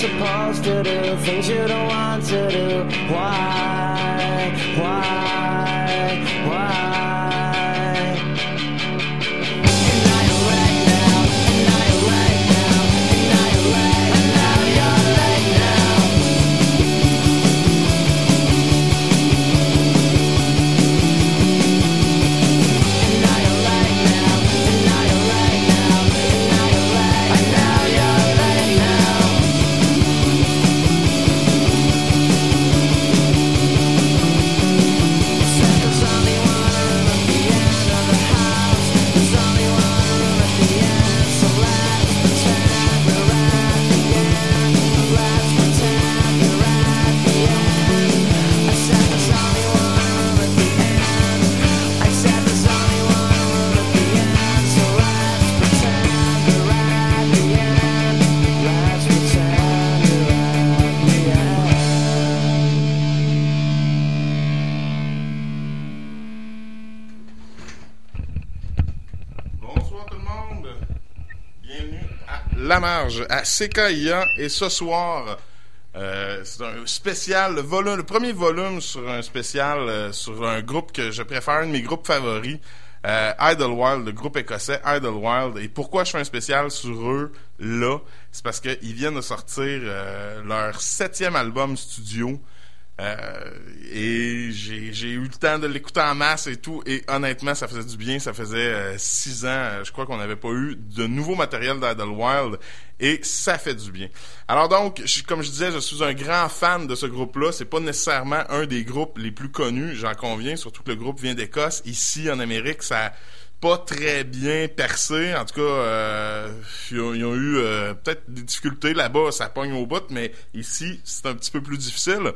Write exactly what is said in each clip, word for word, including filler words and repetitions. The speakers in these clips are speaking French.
supposed to do, things you don't want to do. Why, why, why? La Marge à C K I A et ce soir euh, c'est un spécial volume, le premier volume sur un spécial euh, sur un groupe que je préfère, un de mes groupes favoris, euh, Idlewild, le groupe écossais Idlewild. Et pourquoi je fais un spécial sur eux là, c'est parce qu'ils viennent de sortir euh, leur septième album studio. Euh, et j'ai, j'ai eu le temps de l'écouter en masse et tout, et honnêtement ça faisait du bien. Ça faisait euh, six ans, euh, je crois qu'on n'avait pas eu de nouveau matériel d'Idlewild, et ça fait du bien. Alors donc, je, comme je disais, je suis un grand fan de ce groupe-là. C'est pas nécessairement un des groupes les plus connus, j'en conviens, surtout que le groupe vient d'Écosse. Ici en Amérique, ça a pas très bien percé. En tout cas, euh, ils, ont, ils ont eu euh, peut-être des difficultés là-bas, ça pogne au bout, mais ici c'est un petit peu plus difficile.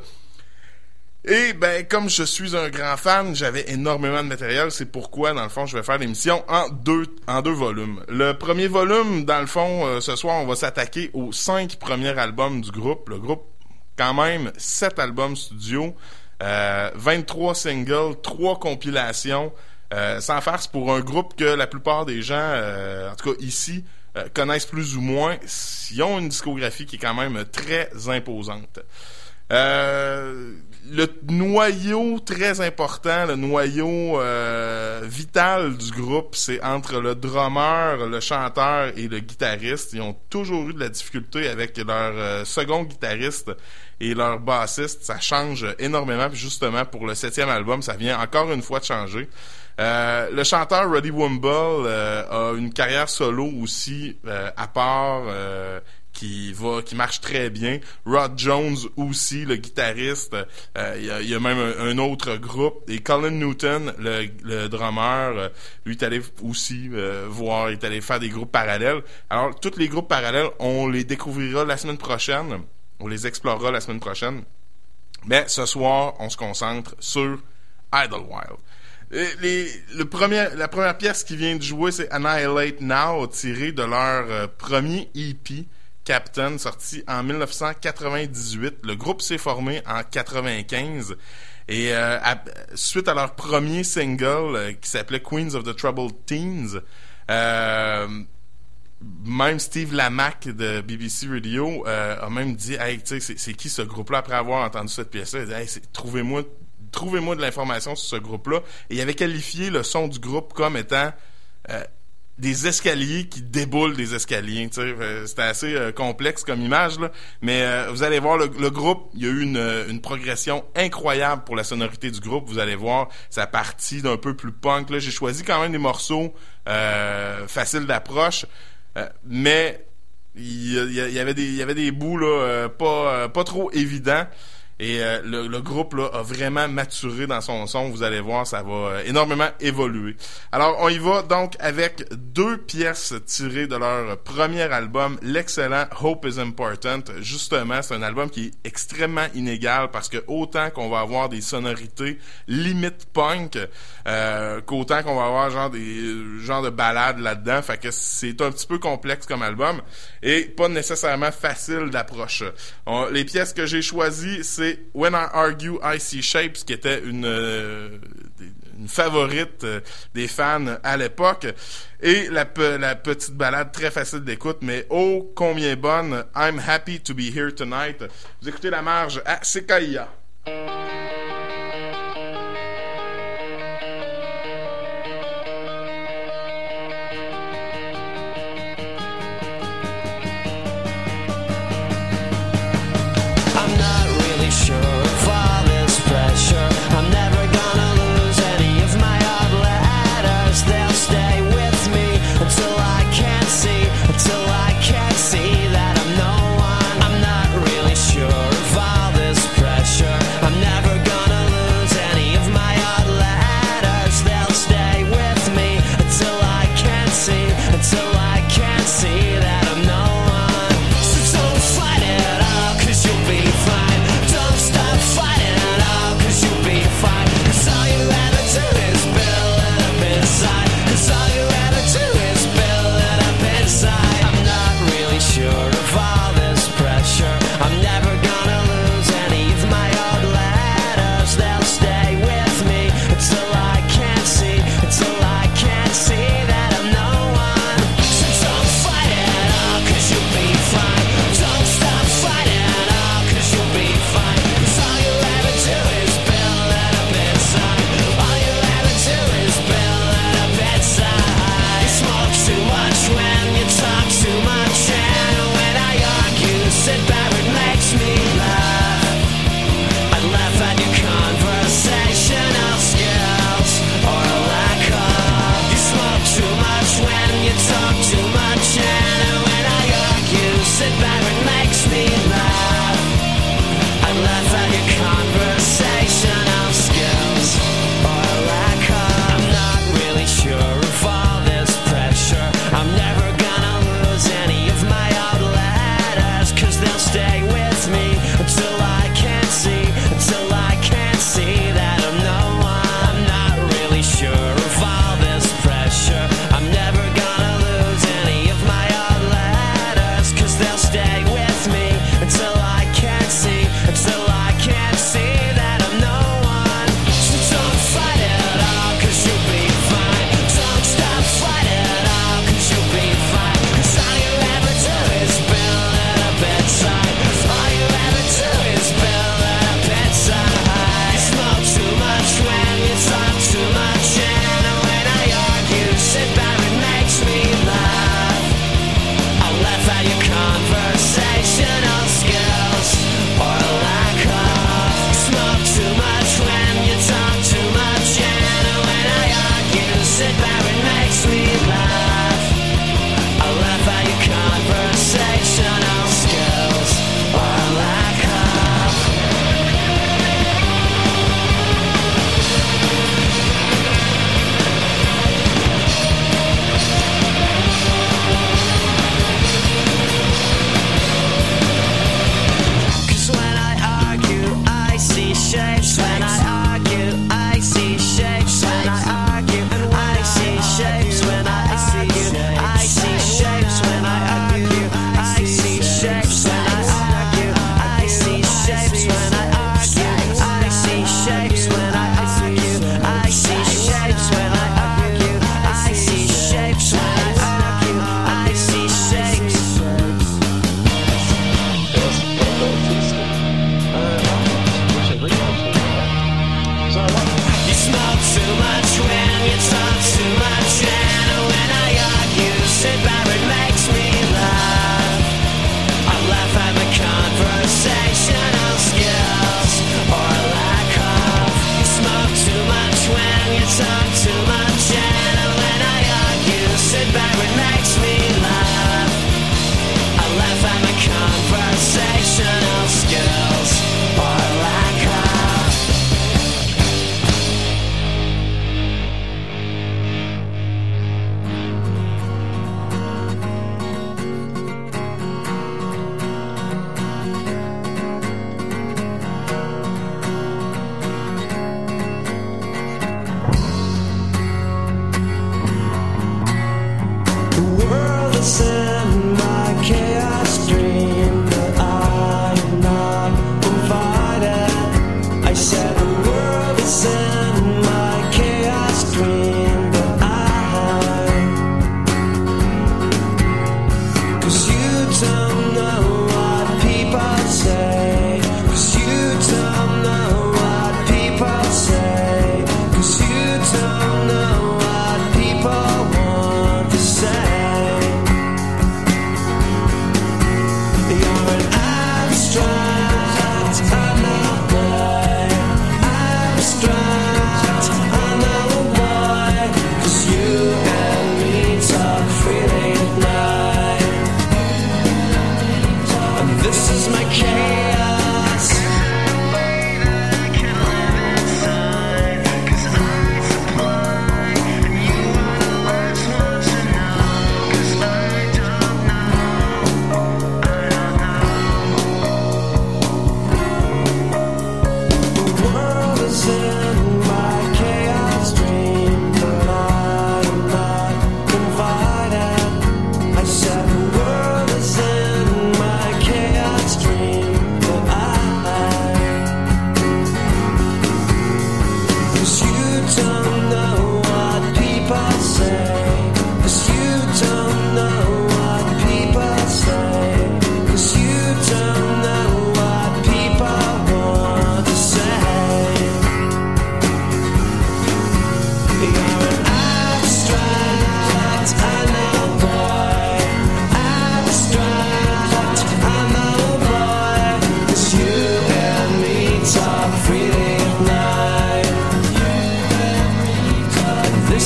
Et ben, comme je suis un grand fan, j'avais énormément de matériel. C'est pourquoi, dans le fond, je vais faire l'émission en deux en deux volumes. Le premier volume, dans le fond, euh, ce soir, on va s'attaquer aux cinq premiers albums du groupe. Le groupe, quand même, sept albums studio, euh, vingt-trois singles, trois compilations. Euh, sans farce, pour un groupe que la plupart des gens, euh, en tout cas ici, euh, connaissent plus ou moins. Ils ont une discographie qui est quand même très imposante. Euh, le noyau très important, le noyau euh, vital du groupe, c'est entre le drummer, le chanteur et le guitariste. Ils ont toujours eu de la difficulté avec leur euh, second guitariste et leur bassiste. Ça change énormément, puis justement pour le septième album, ça vient encore une fois de changer. Euh, le chanteur Roddy Woomble euh, a une carrière solo aussi euh, à part, euh, qui va, qui marche très bien. Rod Jones aussi, le guitariste, euh, il y a, il y a même un, un autre groupe. Et Colin Newton, le, le drummer, euh, lui est allé aussi euh, voir, il est allé faire des groupes parallèles. Alors, tous les groupes parallèles, on les découvrira la semaine prochaine. On les explorera la semaine prochaine. Mais ce soir, on se concentre sur Idlewild. Les, les, le premier, la première pièce qui vient de jouer, c'est Annihilate Now, tirée de leur euh, premier E P, Captain, sorti en dix-neuf cent quatre-vingt-dix-huit. Le groupe s'est formé en quatre-vingt-quinze. Et euh, à, suite à leur premier single euh, qui s'appelait Queens of the Troubled Teens, euh, même Steve Lamacq de B B C Radio euh, a même dit « Hey, tu sais, c'est, c'est qui ce groupe-là ?» Après avoir entendu cette pièce-là, il a dit « Hey, c'est, trouvez-moi... » Trouvez-moi de l'information sur ce groupe-là. Et il avait qualifié le son du groupe comme étant euh, des escaliers qui déboulent des escaliers. Tu sais, euh, c'était assez euh, complexe comme image, là. Mais euh, vous allez voir, le, le groupe, il y a eu une, une progression incroyable pour la sonorité du groupe. Vous allez voir, ça partit d'un peu plus punk. Là, j'ai choisi quand même des morceaux euh, faciles d'approche, euh, mais il y, y, y avait des, il y avait des bouts là, euh, pas, euh, pas trop évidents. Et euh, le, le groupe là a vraiment maturé dans son son. Vous allez voir, ça va euh, énormément évoluer. Alors, on y va donc avec deux pièces tirées de leur premier album, l'excellent Hope is Important. Justement, c'est un album qui est extrêmement inégal parce que autant qu'on va avoir des sonorités limite punk, euh, qu'autant qu'on va avoir genre des genre de ballades là-dedans. Fait que c'est un petit peu complexe comme album et pas nécessairement facile d'approche. On, les pièces que j'ai choisies, c'est When I Argue, I See Shapes, qui était une, euh, une favorite euh, des fans à l'époque. Et la, pe- la petite balade très facile d'écoute, mais oh combien bonne, I'm happy to be here tonight. Vous écoutez La Marge à C K I A. Sure of all this pressure, I'm never gonna lose any of my odd letters. They'll stay with me until I can't see, until I can't see that I'm no one. I'm not really sure of all this pressure, I'm never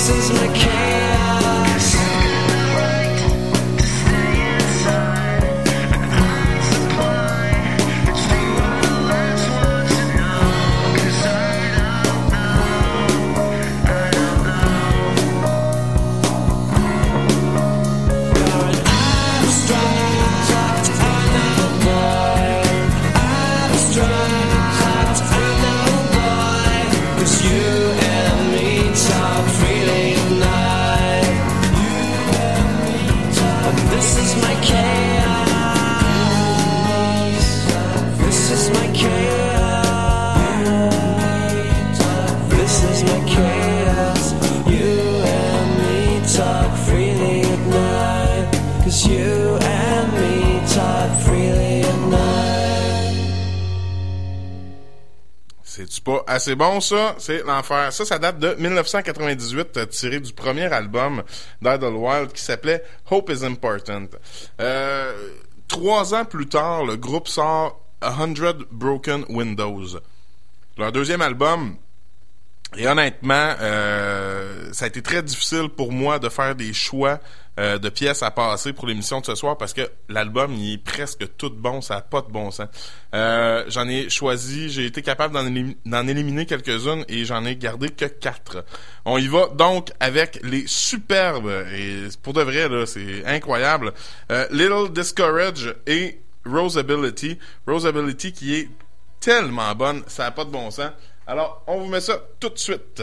This is my chaos. C'est-tu pas assez bon, ça? C'est l'enfer. Ça, ça date de dix-neuf cent quatre-vingt-dix-huit, euh, tiré du premier album d'Idlewild qui s'appelait Hope is Important. Euh, trois ans plus tard, le groupe sort A Hundred Broken Windows. Leur deuxième album. Et honnêtement, euh, ça a été très difficile pour moi de faire des choix euh, de pièces à passer pour l'émission de ce soir parce que l'album, il est presque tout bon, ça n'a pas de bon sens. Euh, j'en ai choisi, j'ai été capable d'en, élim- d'en éliminer quelques-unes et j'en ai gardé que quatre. On y va donc avec les superbes, et pour de vrai, là, c'est incroyable, euh, Little Discourage et Roseability. Roseability qui est tellement bonne, ça n'a pas de bon sens. Alors, on vous met ça tout de suite.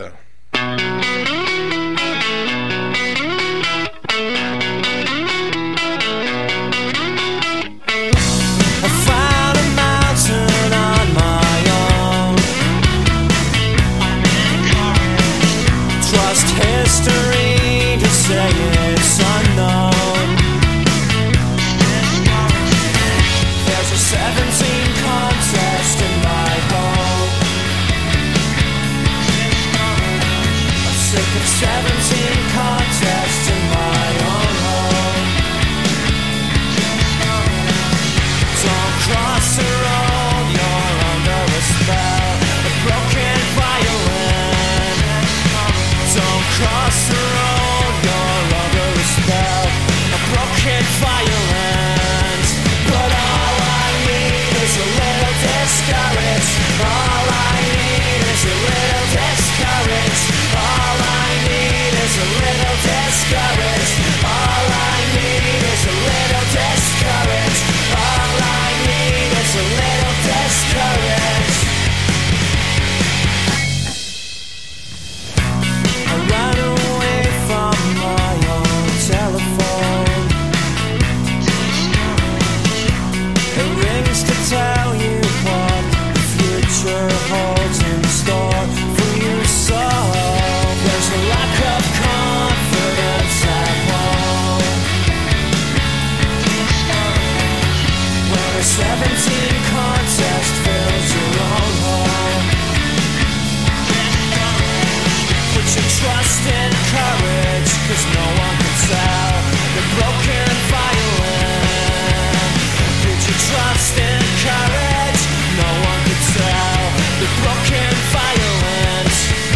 seventeen contests in my own home. Don't cross the road, you're under a spell. A broken violin. Don't cross the road, you're under a spell. A broken violin. But all I need is a little discouraged. All I need is a little discouraged. All I need is a little discouraged. All I need is a little discouraged. All I need is a little discouraged. I ran away from my own telephone. It rings to tell you what the future holds in store for your soul. There's a lack of confidence at home. When a seventeen contest fills your own home. Put your trust in courage, cause no one can tell the broken violin. Put your trust in courage, no one can tell the broken violence.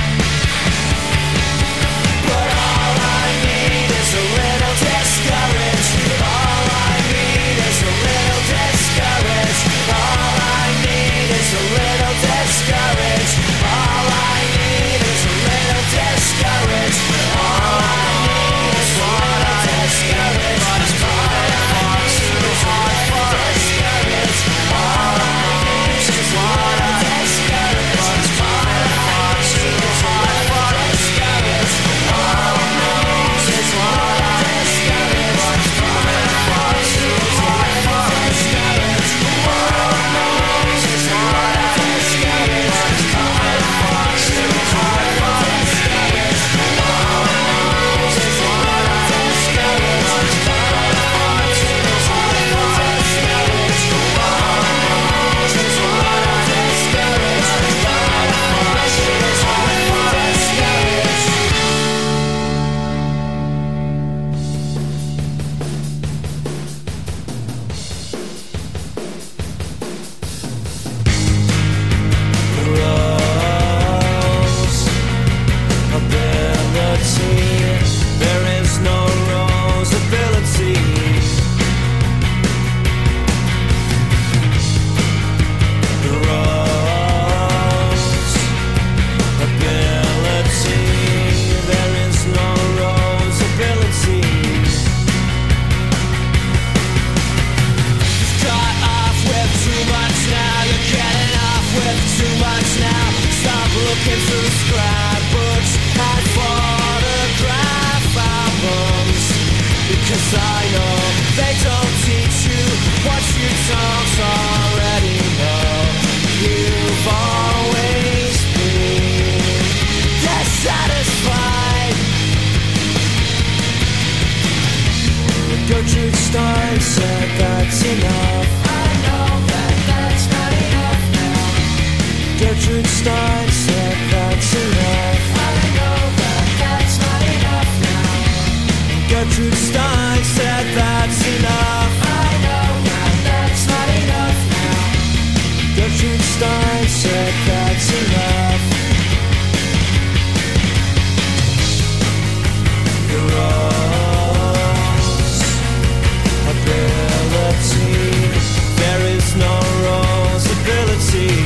But all I need is a little discouraged. All I need is a little discouraged. All I need is a little discouraged. All I need is a little discouraged. don't already know, you've always been dissatisfied. Gertrude Stein said that's enough. I know that that's not enough now. Gertrude Stein said that's enough. I know that that's not enough now. Gertrude Stein said that's enough. I know that that's not enough now. Gertrude Stein said that's enough. You're all ability. There is no rose ability.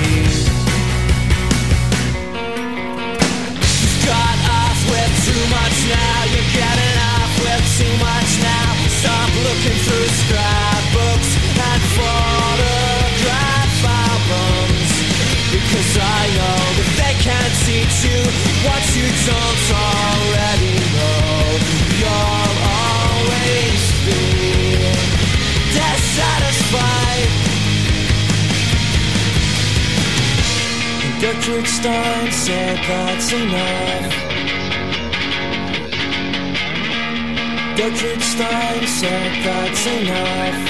You've got off with too much now. You're getting off with too much now. Stop looking through scrapbooks and photograph albums, because I know that they can't teach you what you don't already know. You'll always be dissatisfied. And Gertrude Stein said that's enough. Gertrude Stein said that's enough.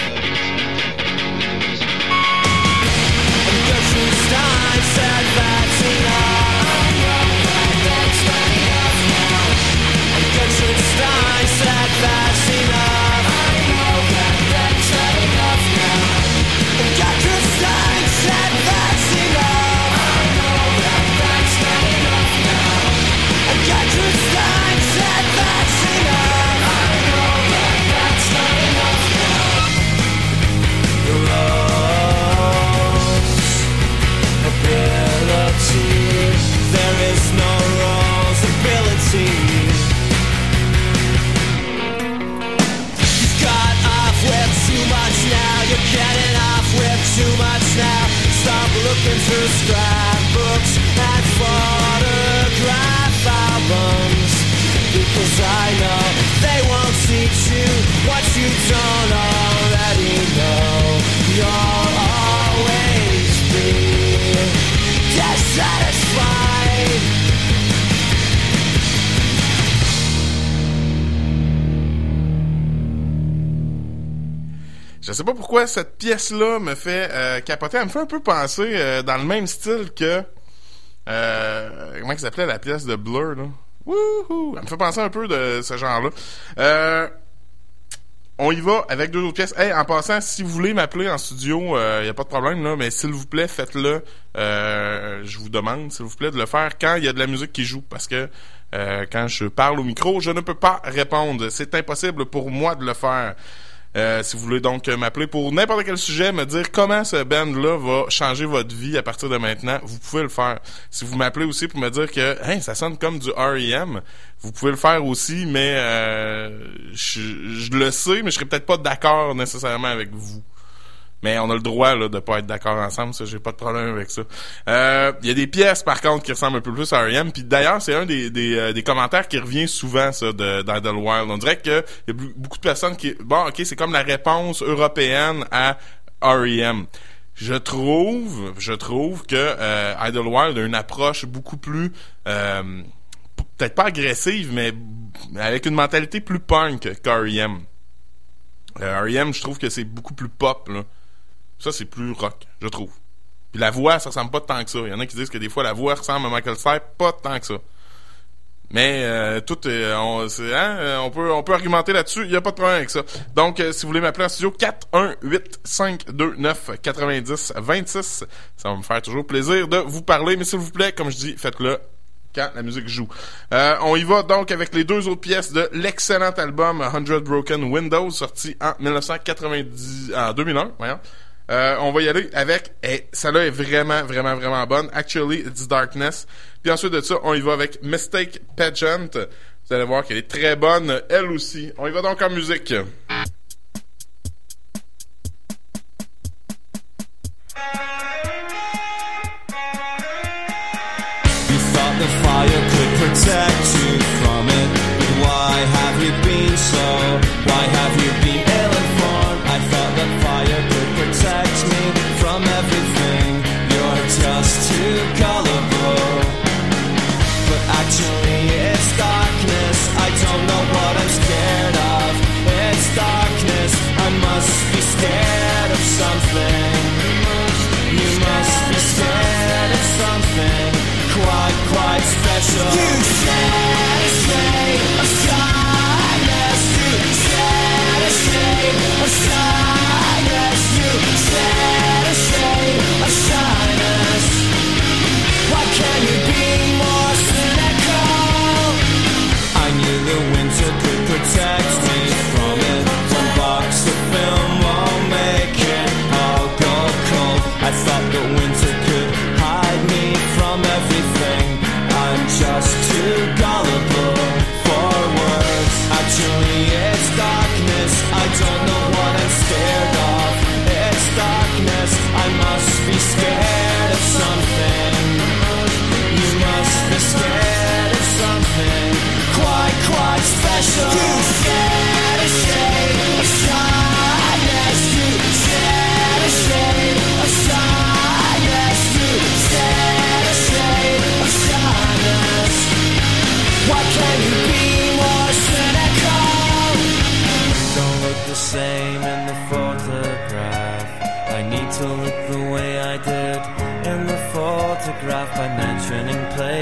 And Gertrude Stein said that's enough. That's not enough now. And Gertrude Stein said that's enough. I know that that's not enough now. And Gertrude Stein said that's enough. I know that that's not enough now. And Gertrude Stein said that's enough. I know that that's not enough now. The rose ability. There is no rose ability. You've got off with too much now. You're getting off with too much now. Stop looking through scrapbooks and photograph albums, because I know they won't teach you what you don't already know. You'll always be dissatisfied. Je sais pas pourquoi cette pièce-là me fait euh, capoter. Elle me fait un peu penser euh, dans le même style que... Euh, comment ça s'appelait la pièce de Blur, là? Wouhou! Elle me fait penser un peu de ce genre-là. Euh, on y va avec deux autres pièces. Hey, en passant, si vous voulez m'appeler en studio, il euh, n'y a pas de problème, là, mais s'il vous plaît, faites-le. Euh, je vous demande, s'il vous plaît, de le faire quand il y a de la musique qui joue, parce que euh, quand je parle au micro, je ne peux pas répondre. C'est impossible pour moi de le faire. Euh, si vous voulez donc m'appeler pour n'importe quel sujet, me dire comment ce band-là va changer votre vie à partir de maintenant, vous pouvez le faire. Si vous m'appelez aussi pour me dire que hey, ça sonne comme du R E M, vous pouvez le faire aussi, mais euh, je, je le sais, mais je serais peut-être pas d'accord nécessairement avec vous. Mais on a le droit là de pas être d'accord ensemble, ça, j'ai pas de problème avec ça. Euh, il y a des pièces par contre qui ressemblent un peu plus à R E M, puis d'ailleurs c'est un des des, euh, des commentaires qui revient souvent ça de d'Idlewild. On dirait que il y a beaucoup de personnes qui bon ok c'est comme la réponse européenne à R E M. Je trouve, je trouve que euh, Idlewild a une approche beaucoup plus euh, peut-être pas agressive, mais avec une mentalité plus punk qu'R E M. Euh, R E M, je trouve que c'est beaucoup plus pop là. Ça, c'est plus rock, je trouve. Puis la voix, ça ressemble pas tant que ça. Il y en a qui disent que des fois, la voix ressemble à Michael Stipe, pas tant que ça. Mais euh, tout est, on, c'est, hein, on peut on peut argumenter là-dessus, il y a pas de problème avec ça. Donc, euh, si vous voulez m'appeler en studio, quatre un huit cinq deux neuf neuf zéro deux six, ça va me faire toujours plaisir de vous parler. Mais s'il vous plaît, comme je dis, faites-le quand la musique joue. Euh, on y va donc avec les deux autres pièces de l'excellent album Hundred Broken Windows, sorti en dix-neuf cent quatre-vingt-dix, en deux mille un, voyons. Euh, on va y aller avec, et celle-là est vraiment, vraiment, vraiment bonne. Actually, It's Darkness. Puis ensuite de ça, on y va avec Mistake Pageant. Vous allez voir qu'elle est très bonne, elle aussi. On y va donc en musique. You thought the fire could protect you from it. Why have you been so? Why have you been ill-informed? I thought that fire could protect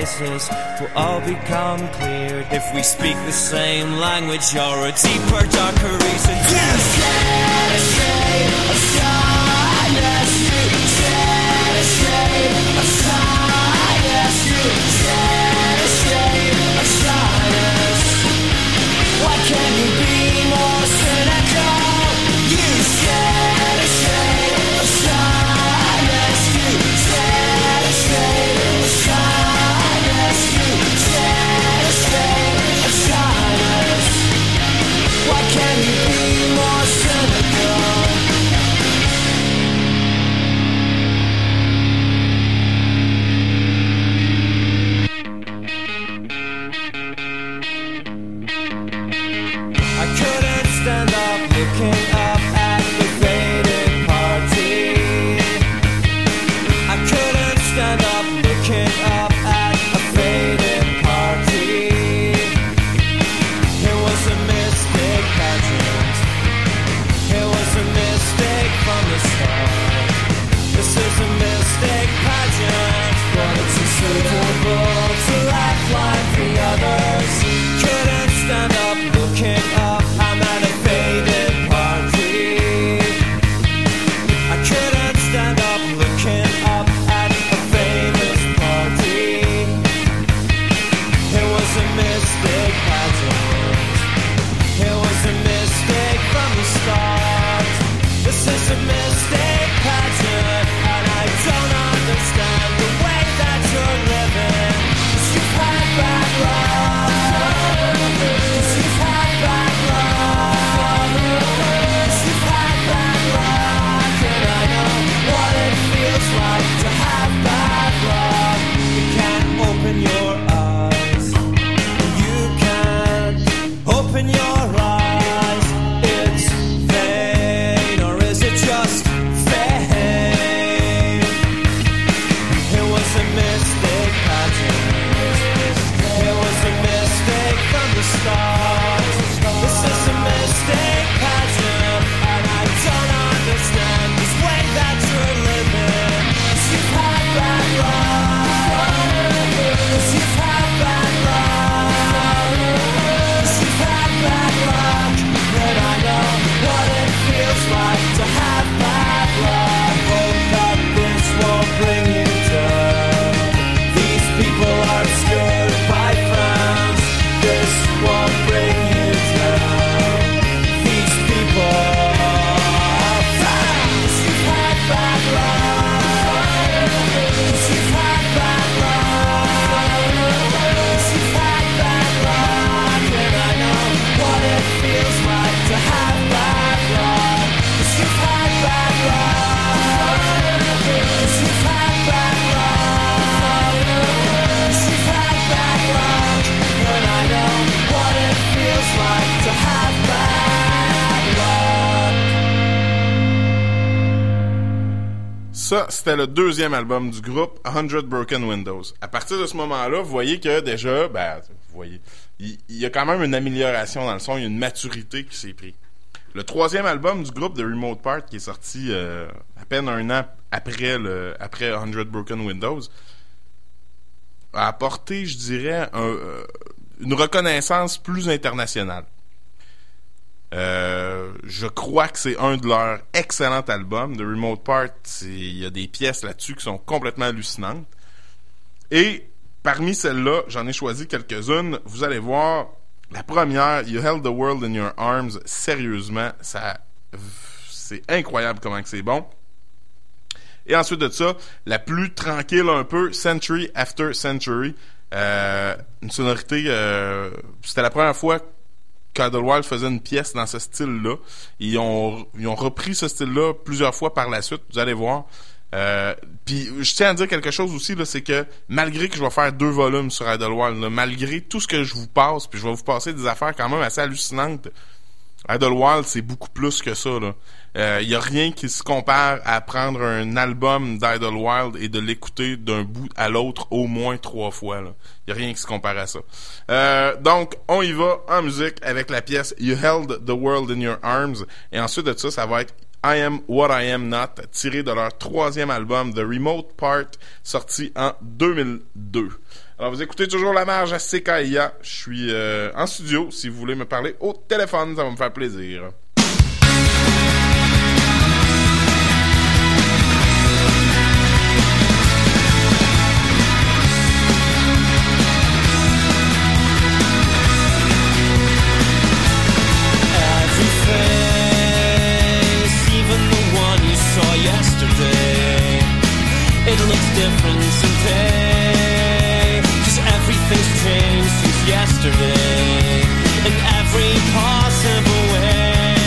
faces will all become clear if we speak the same language or a deeper, darker reason. You shed a shade of shyness. You shed a shade of shyness. You shed a shade of shyness. Why can't you be more cynical? You shed a shade of shyness. You shed a shade of shyness. You shed a shade of shyness. Why can't you be more cynical? I couldn't stand up looking up at the faded party. I couldn't stand up looking up at a faded party. It was a mistake pageant. It was a mistake from the start. This is a mistake pageant, but it's unsuitable to act like the others. Couldn't stand up looking up. I'm at a faded party. I couldn't stand up looking up at a famous party. It was a mistake pageant. It was a mistake from the start. This is a mistake pageant, and I don't understand the way that you're living. 'Cause you've had bad luck. 'Cause you've had bad luck. 'Cause you've had bad luck, and I know what it feels like to have bad luck. You can't open your eyes. You can't open your eyes. It's vain, or is it just fame? It was a mistake pageant. It was a mistake from the start. This is a mistake pageant, and I don't understand this way that you're living. 'Cause you've had bad luck. 'Cause you've had bad luck. 'Cause you've had bad luck, and I know what it feels like to have bad luck. Hope that this won't bring you down. These people are obscured by frowns. This won't bring you down. These people are frowns. You've had bad luck. 'Cause you've had bad luck. 'Cause you've had bad luck, and I know what it feels like to have bad luck. 'Cause you've had bad luck. 'Cause you've had bad luck. 'Cause you've had bad luck, and I know what it feels like to have bad luck. Ça, c'était le deuxième album du groupe, A Hundred Broken Windows. À partir de ce moment-là, vous voyez que déjà, ben, vous voyez, il, il y a quand même une amélioration dans le son, il y a une maturité qui s'est prise. Le troisième album du groupe, The Remote Part, qui est sorti euh, à peine un an après, le, après A Hundred Broken Windows, a apporté, je dirais, un, euh, une reconnaissance plus internationale. Euh, je crois que c'est un de leurs excellents albums. The Remote Part, il y a des pièces là-dessus qui sont complètement hallucinantes. Et parmi celles-là, j'en ai choisi quelques-unes. Vous allez voir, la première, You Held the World in Your Arms, sérieusement, ça, c'est incroyable comment que c'est bon. Et ensuite de ça, la plus tranquille un peu, Century After Century, euh, une sonorité, euh, c'était la première fois qu'Idlewild faisait une pièce dans ce style-là. Ils ont, ils ont repris ce style-là plusieurs fois par la suite, vous allez voir. Euh, puis je tiens à dire quelque chose aussi, là, c'est que malgré que je vais faire deux volumes sur Idlewild, là, malgré tout ce que je vous passe, puis je vais vous passer des affaires quand même assez hallucinantes, Idlewild, c'est beaucoup plus que ça, là. Il euh, y a rien qui se compare à prendre un album d'Idlewild et de l'écouter d'un bout à l'autre au moins trois fois, là. Il y a rien qui se compare à ça. Euh, donc, on y va en musique avec la pièce You Held the World in Your Arms. Et ensuite de ça, ça va être I Am What I Am Not, tiré de leur troisième album, The Remote Part, sorti en deux mille deux. Alors, vous écoutez toujours La Marge à C K I A. Je suis euh, en studio. Si vous voulez me parler au téléphone, ça va me faire plaisir. Yesterday, it looks different today, 'cause everything's changed since yesterday, in every possible way.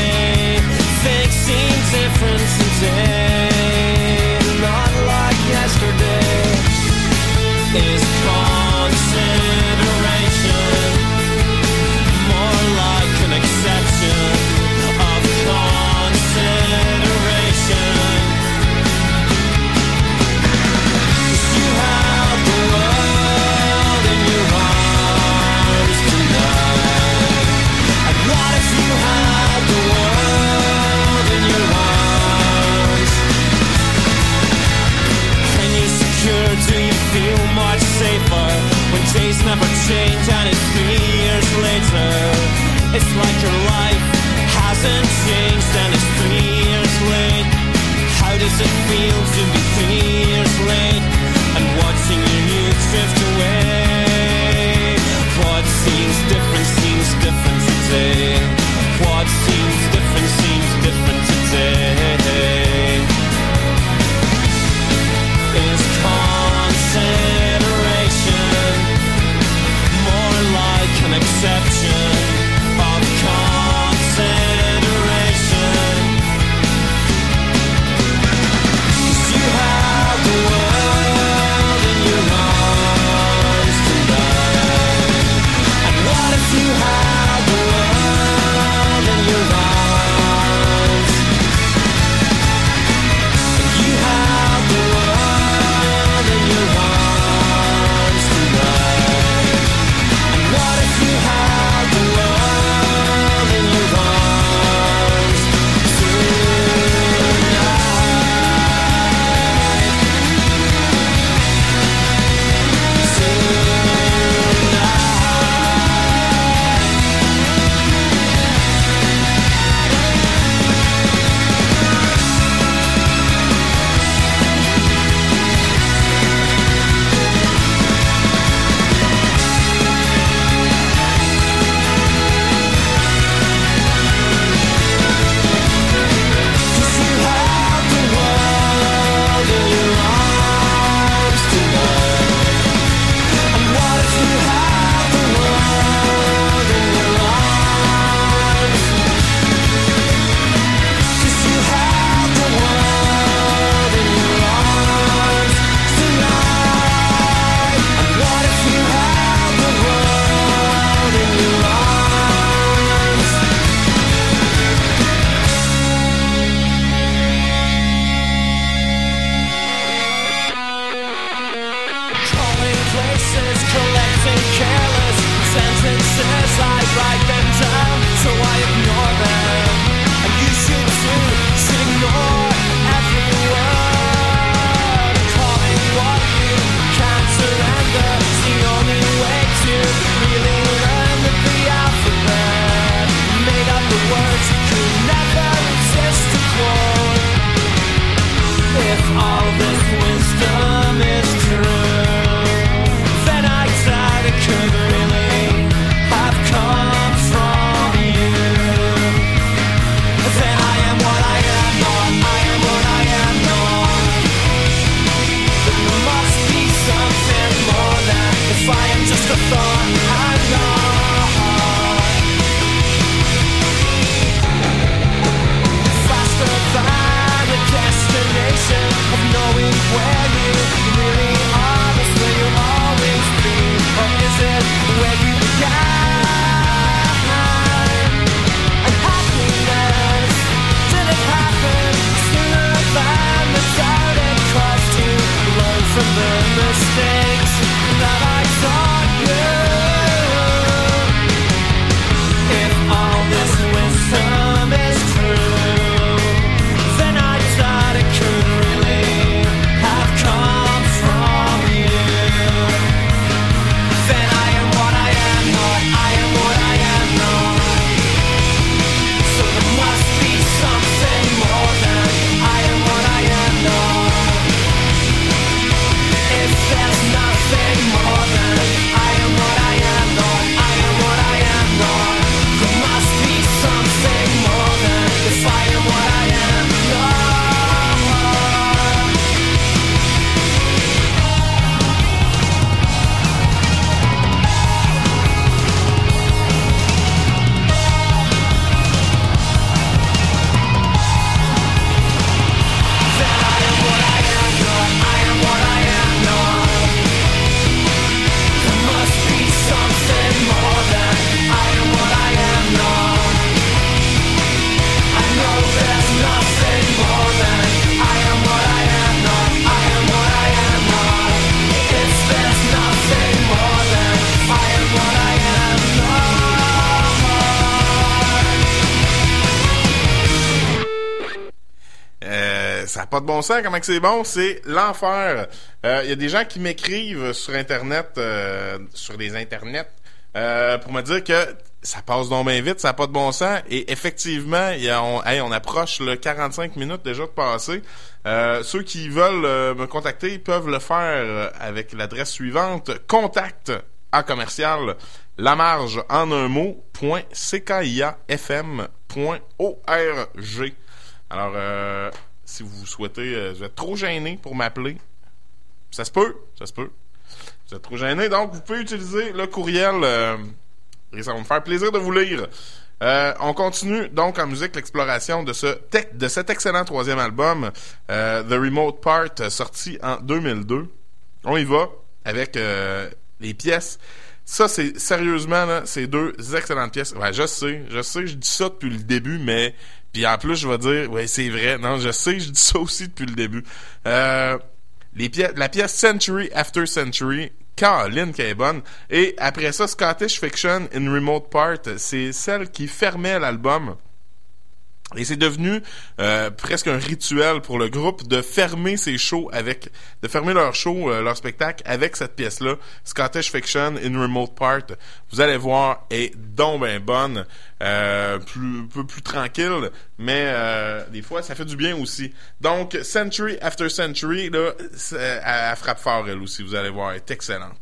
ça n'a pas de bon sens, comment que c'est bon, c'est l'enfer. Il euh, y a des gens qui m'écrivent sur Internet, euh, sur les internets, euh, pour me dire que ça passe donc bien vite, ça n'a pas de bon sens. Et effectivement, y a, on, hey, on approche le quarante-cinq minutes déjà de passer. Euh, ceux qui veulent euh, me contacter peuvent le faire avec l'adresse suivante, contact à commercial lamarge en un mot point c k i a f m point org. Alors, euh, si vous souhaitez, euh, vous êtes trop gêné pour m'appeler, ça se peut, ça se peut. Vous êtes trop gêné, donc vous pouvez utiliser le courriel euh, et ça va me faire plaisir de vous lire. Euh, on continue donc en musique l'exploration de ce tec- de cet excellent troisième album, euh, The Remote Part, sorti en deux mille deux. On y va avec euh, les pièces. Ça, c'est sérieusement, là, c'est deux excellentes pièces. Ouais, je sais, je sais, je dis ça depuis le début, mais puis en plus, je vais dire, ouais, c'est vrai. Non, je sais, je dis ça aussi depuis le début. Euh, les pièces, la pièce Century After Century, Caroline qui est bonne. Et après ça, Scottish Fiction in Remote Part, c'est celle qui fermait l'album. Et c'est devenu euh, presque un rituel pour le groupe de fermer ses shows avec, de fermer leur show, euh, leur spectacle avec cette pièce-là, Scottish Fiction in Remote Part. Vous allez voir, est donc ben bonne, euh, plus, un peu plus tranquille, mais euh, des fois ça fait du bien aussi. Donc Century After Century, là, elle, elle frappe fort elle aussi. Vous allez voir, elle est excellente.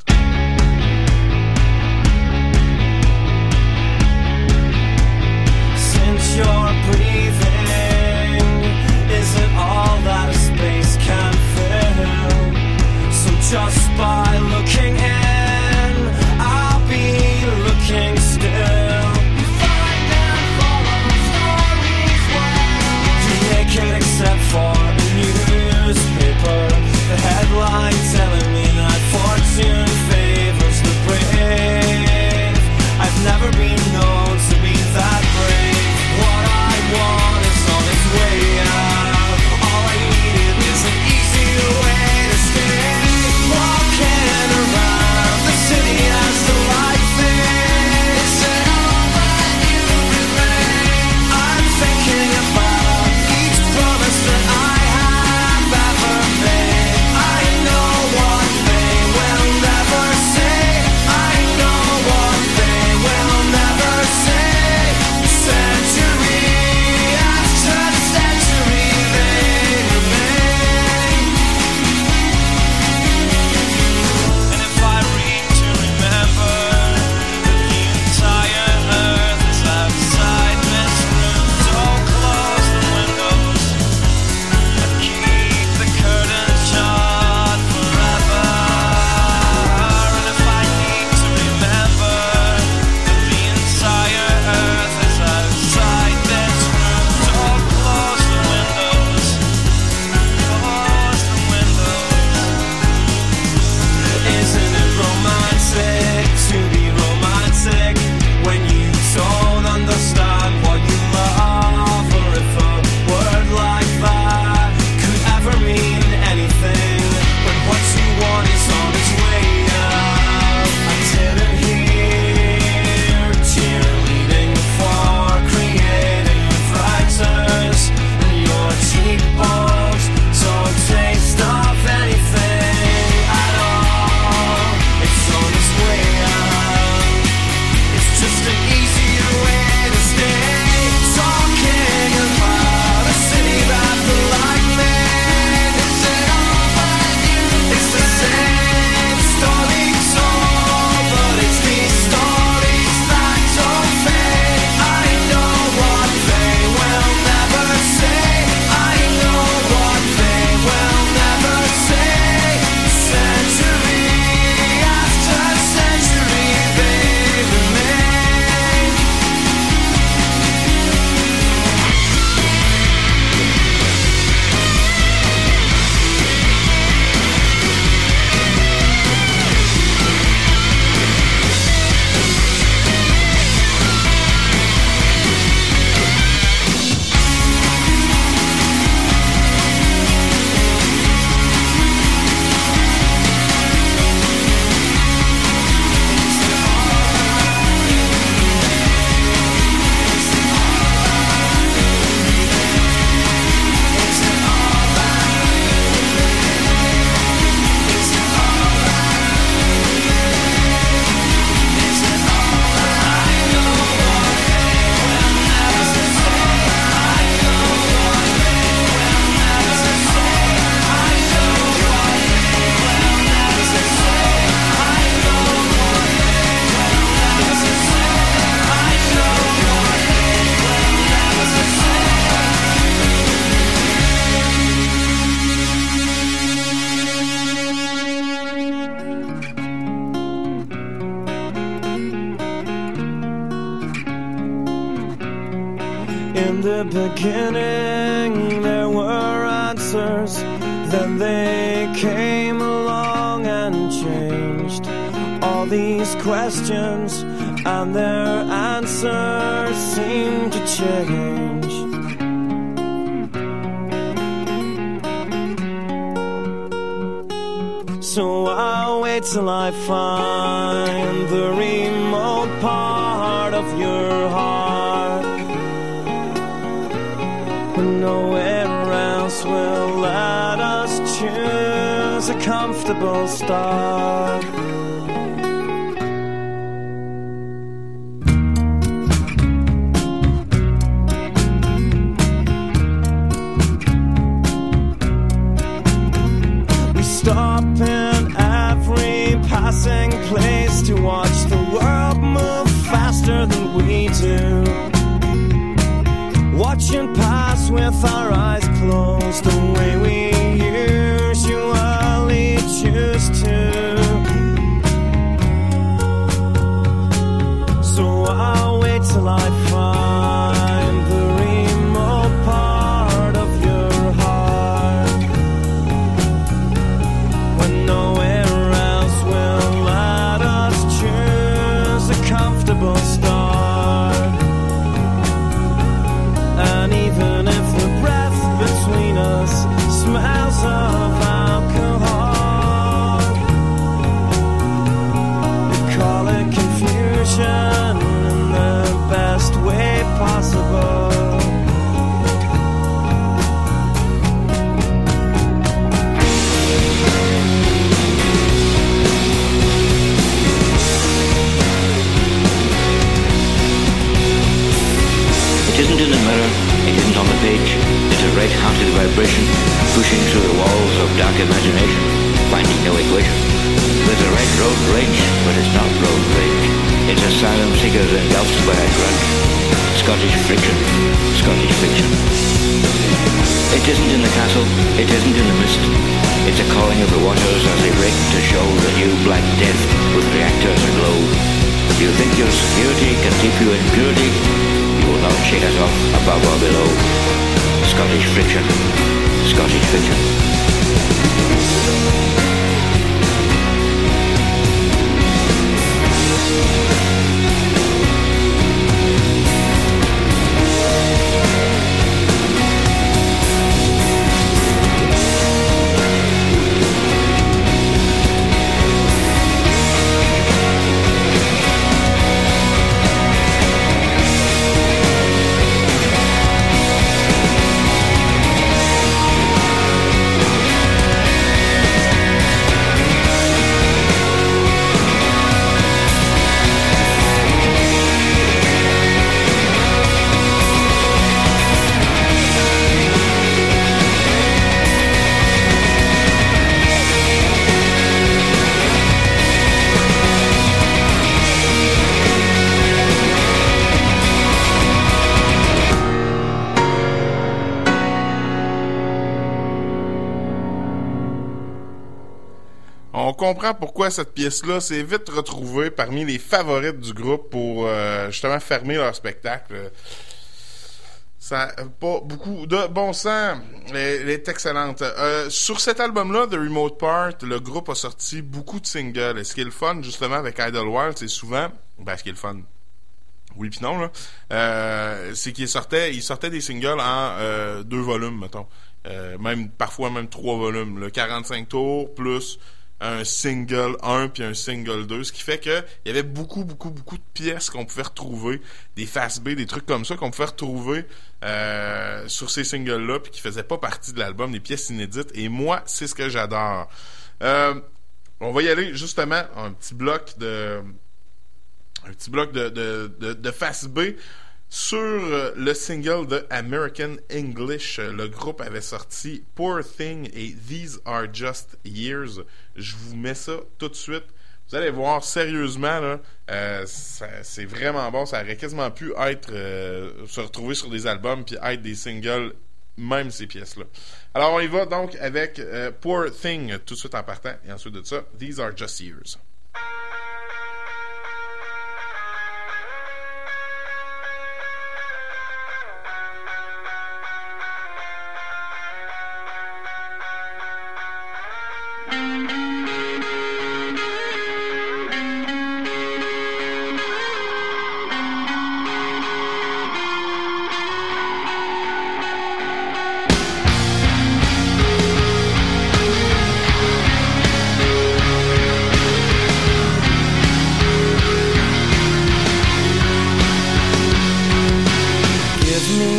Since you're breathing isn't all that a space can fill, so just by looking in, I'll be looking still. You find and follow stories well, you make it except for a newspaper, the headline telling me that fortune In the beginning there were answers, then they came along and changed all these questions, and their answers seem to change. So I'll wait till I find the remote part of your heart, when nowhere else will let us choose a comfortable start. Stop in every passing place to watch the world move faster than we do, watching pass with our eyes closed the way we usually choose to. So I'll wait till I find the remote part of your heart, when nowhere else will let us choose a comfortable start. And even if the breath between us smells of alcohol, we call it confusion in the best way possible. It isn't in the mirror, it isn't on the page. It's a red-hearted vibration pushing through the walls of dark imagination, finding no equation. There's a red road rage, but it's not road rage. It's asylum seekers engulfed by a grudge. Scottish friction, Scottish fiction. It isn't in the castle, it isn't in the mist. It's a calling of the waters as they break to show the new black death with reactors aglow. You think your security can keep you in purity? You will not shake us off above or below. Scottish friction, Scottish fiction. On comprend pourquoi cette pièce-là s'est vite retrouvée parmi les favorites du groupe pour euh, justement fermer leur spectacle. Ça n'a pas beaucoup de bon sens. Elle est excellente. Euh, sur cet album-là, The Remote Part, le groupe a sorti beaucoup de singles. Et ce qui est le fun, justement, avec Idlewild, c'est souvent... Ben, ce qui est le fun... Oui pis non, là. Euh, c'est qu'il sortait, il sortait des singles en euh, deux volumes, mettons. Euh, même, parfois même trois volumes. Le quarante-cinq tours, plus... un single un puis un single deux, ce qui fait que il y avait beaucoup, beaucoup, beaucoup de pièces qu'on pouvait retrouver, des face B, des trucs comme ça qu'on pouvait retrouver euh, sur ces singles-là puis qui faisaient pas partie de l'album, des pièces inédites, et moi, c'est ce que j'adore. Euh, on va y aller justement un petit bloc de un petit bloc de, de, de, de face B. Sur le single de American English, le groupe avait sorti Poor Thing et These Are Just Years. Je vous mets ça tout de suite. Vous allez voir, sérieusement, là, euh, ça, c'est vraiment bon. Ça aurait quasiment pu être euh, se retrouver sur des albums puis être des singles, même ces pièces-là. Alors, on y va donc avec euh, Poor Thing tout de suite en partant. Et ensuite de ça, These Are Just Years.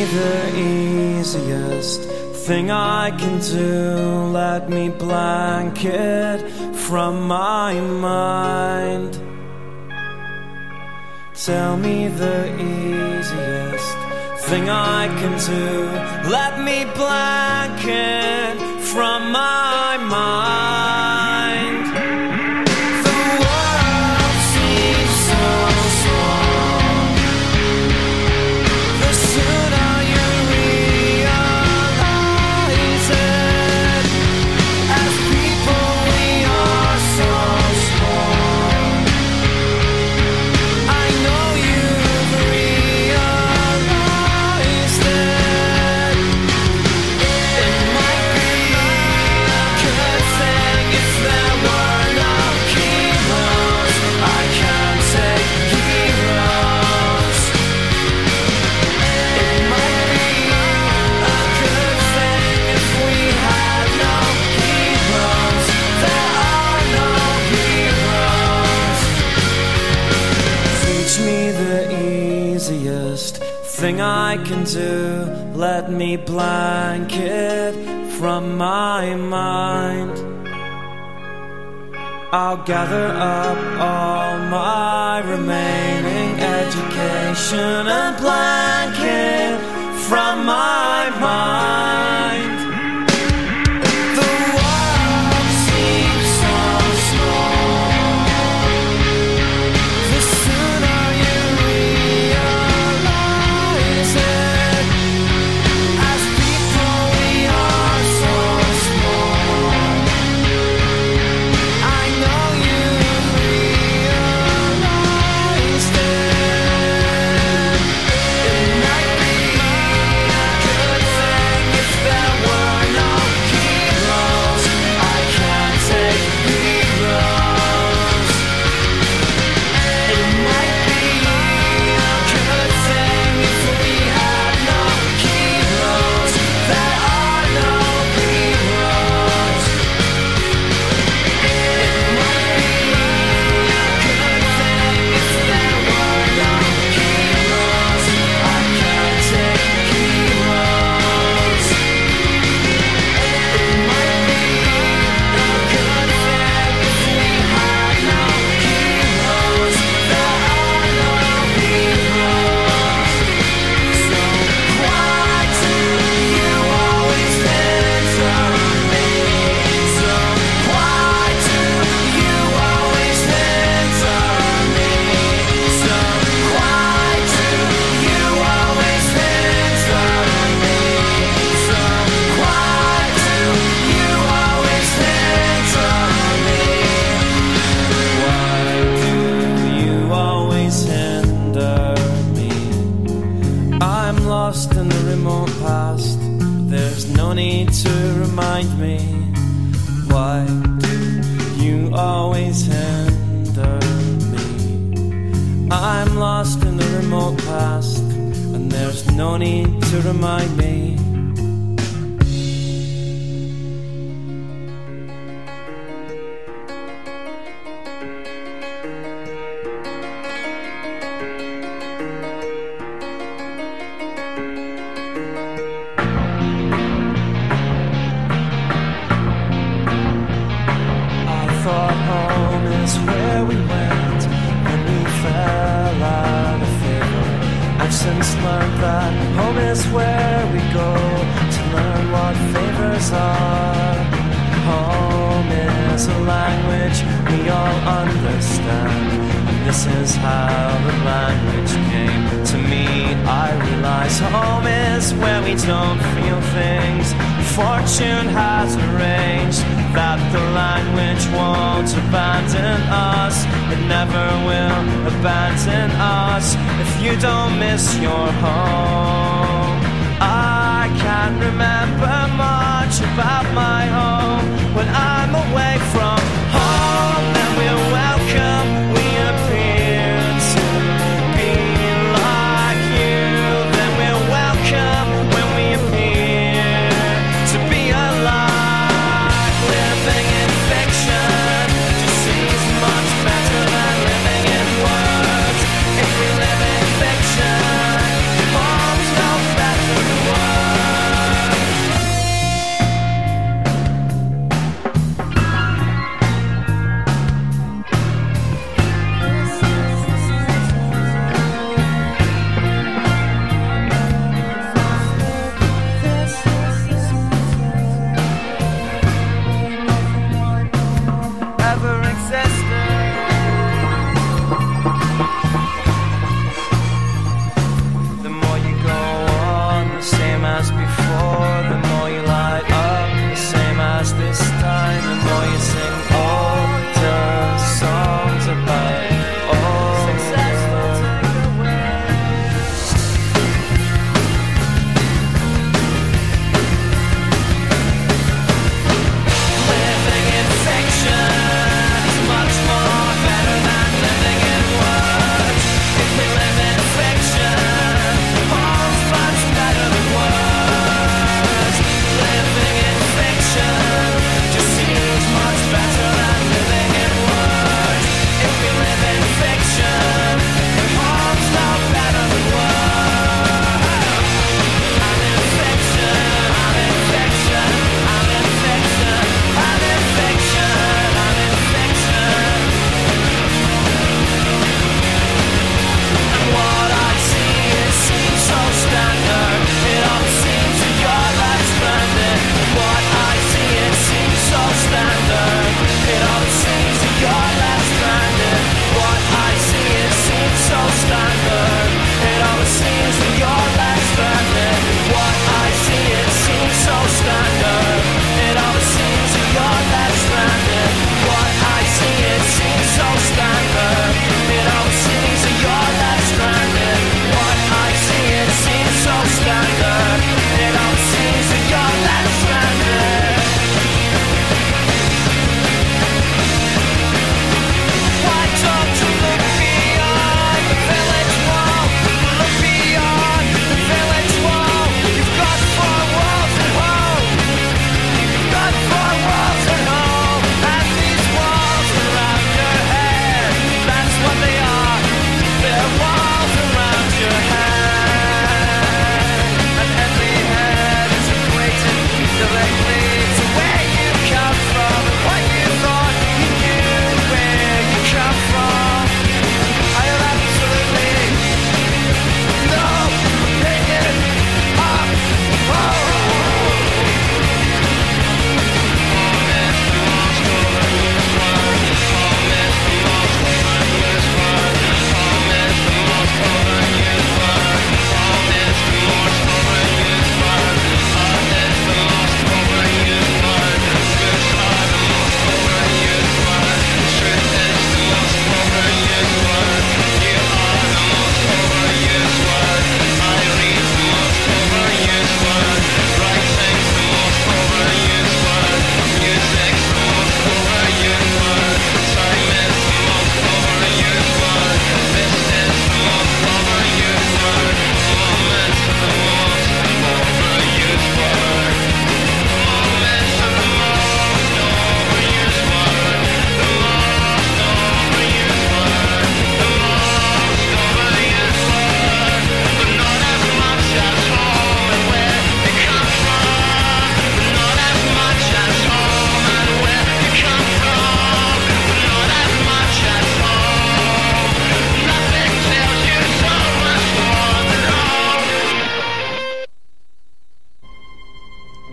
the easiest thing I can do. Let me blank it from my mind. Tell me the easiest thing I can do. Let me blank it from my mind. The world seems so small. The sooner you realize it. As people we are so small. I know you've realized it. It might be a good thing if there were no heroes. I can't take heroes. It might be a good thing if we had no heroes. There are no heroes. Teach me the easiest thing I can do. Let me blank it from my mind. I'll gather up all my remaining education and blank it from my mind. The world seems so small. The sooner you realize it. As people we are so small. I know you've realized it. It might be a good thing if there were no heroes. I can't take heroes. It might be a good thing if we had no heroes. There are no heroes. It might be a good thing if there were no heroes. I can't take heroes. It might be a good thing if we had no heroes. There are no heroes. So why do you always enter me? So why do you always enter me? So why do you always enter me? So why do you always enter me? Why do you always hinder me? I'm lost in the remote past. There's no need to remind me. Why do you always hinder me? I'm lost in the remote past, and there's no need to remind me. I thought home is where we went when we fell out of favor. I've since learned that home is where we go to learn what favors are. Home is a language we all understand, and this is how the language came to me. I realize home is where we don't feel things fortune has arranged, that the language won't abandon us. It never will abandon us. If you don't miss your home, I can't remember much about my home. When I'm away from home, then we're welcome. We appear to be like you. Then we're welcome when we appear to be alive. Living in fiction just seems much better than living in words. If we live in fiction, oh,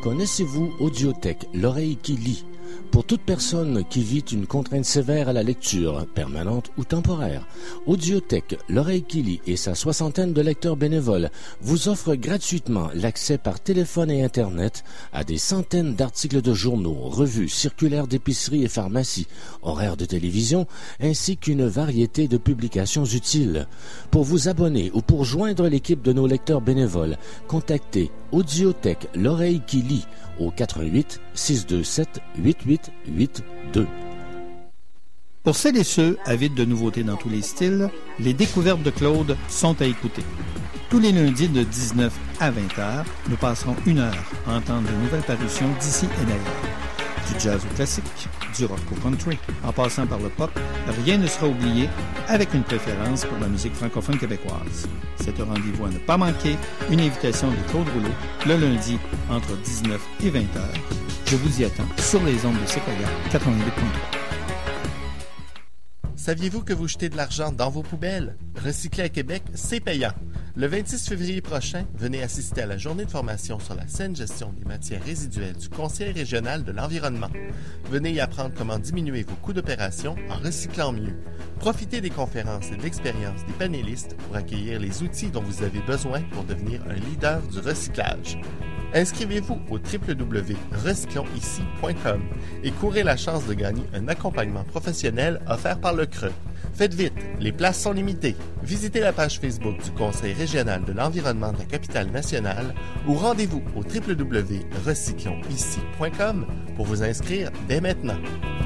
Connaissez-vous Audiothèque, l'oreille qui lit? Pour toute personne qui vit une contrainte sévère à la lecture, permanente ou temporaire, Audiothèque, l'oreille qui lit et sa soixantaine de lecteurs bénévoles vous offrent gratuitement l'accès par téléphone et Internet à des centaines d'articles de journaux, revues, circulaires d'épicerie et pharmacie, horaires de télévision, ainsi qu'une variété de publications utiles. Pour vous abonner ou pour joindre l'équipe de nos lecteurs bénévoles, contactez Audiothèque, l'oreille qui lit au quatre un huit, six deux sept, huit huit huit deux. Pour celles et ceux avides de nouveautés dans tous les styles, les découvertes de Claude sont à écouter. Tous les lundis de dix-neuf à vingt heures, nous passerons une heure à entendre de nouvelles parutions d'ici et d'ailleurs. Du jazz au classique, du rock au country, en passant par le pop, rien ne sera oublié, avec une préférence pour la musique francophone québécoise. C'est un rendez-vous à ne pas manquer, une invitation de Claude Rouleau, le lundi entre dix-neuf et vingt heures. Je vous y attends sur les ondes de Sequoia quatre-vingt-huit point trois. Saviez-vous que vous jetez de l'argent dans vos poubelles? Recycler à Québec, c'est payant. Le vingt-six février prochain, venez assister à la journée de formation sur la saine gestion des matières résiduelles du Conseil régional de l'environnement. Venez y apprendre comment diminuer vos coûts d'opération en recyclant mieux. Profitez des conférences et de l'expérience des panélistes pour accueillir les outils dont vous avez besoin pour devenir un leader du recyclage. Inscrivez-vous au w w w point recyclons ici point com et courez la chance de gagner un accompagnement professionnel offert par le C R E. Faites vite, les places sont limitées. Visitez la page Facebook du Conseil régional de l'environnement de la capitale nationale ou rendez-vous au w w w point recyclons ici point com pour vous inscrire dès maintenant.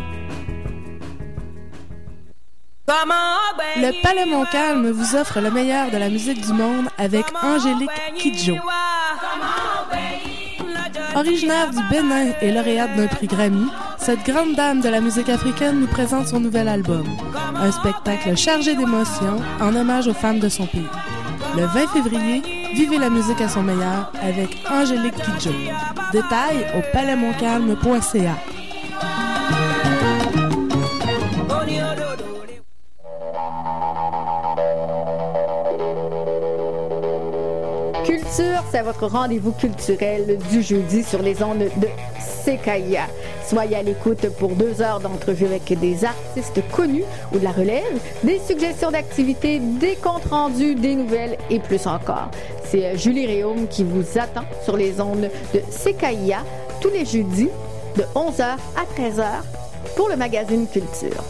Le Palais Montcalm vous offre le meilleur de la musique du monde avec Angélique Kidjo. Originaire du Bénin et lauréate d'un prix Grammy, cette grande dame de la musique africaine nous présente son nouvel album. Un spectacle chargé d'émotions en hommage aux femmes de son pays. Le vingt février, vivez la musique à son meilleur avec Angélique Kidjo. Détails au palais montcalm point c a. Culture, c'est votre rendez-vous culturel du jeudi sur les ondes de Sequoia. Soyez à l'écoute pour deux heures d'entrevue avec des artistes connus ou de la relève, des suggestions d'activités, des comptes rendus, des nouvelles et plus encore. C'est Julie Réaume qui vous attend sur les ondes de Sequoia tous les jeudis de onze heures à treize heures pour le magazine Culture.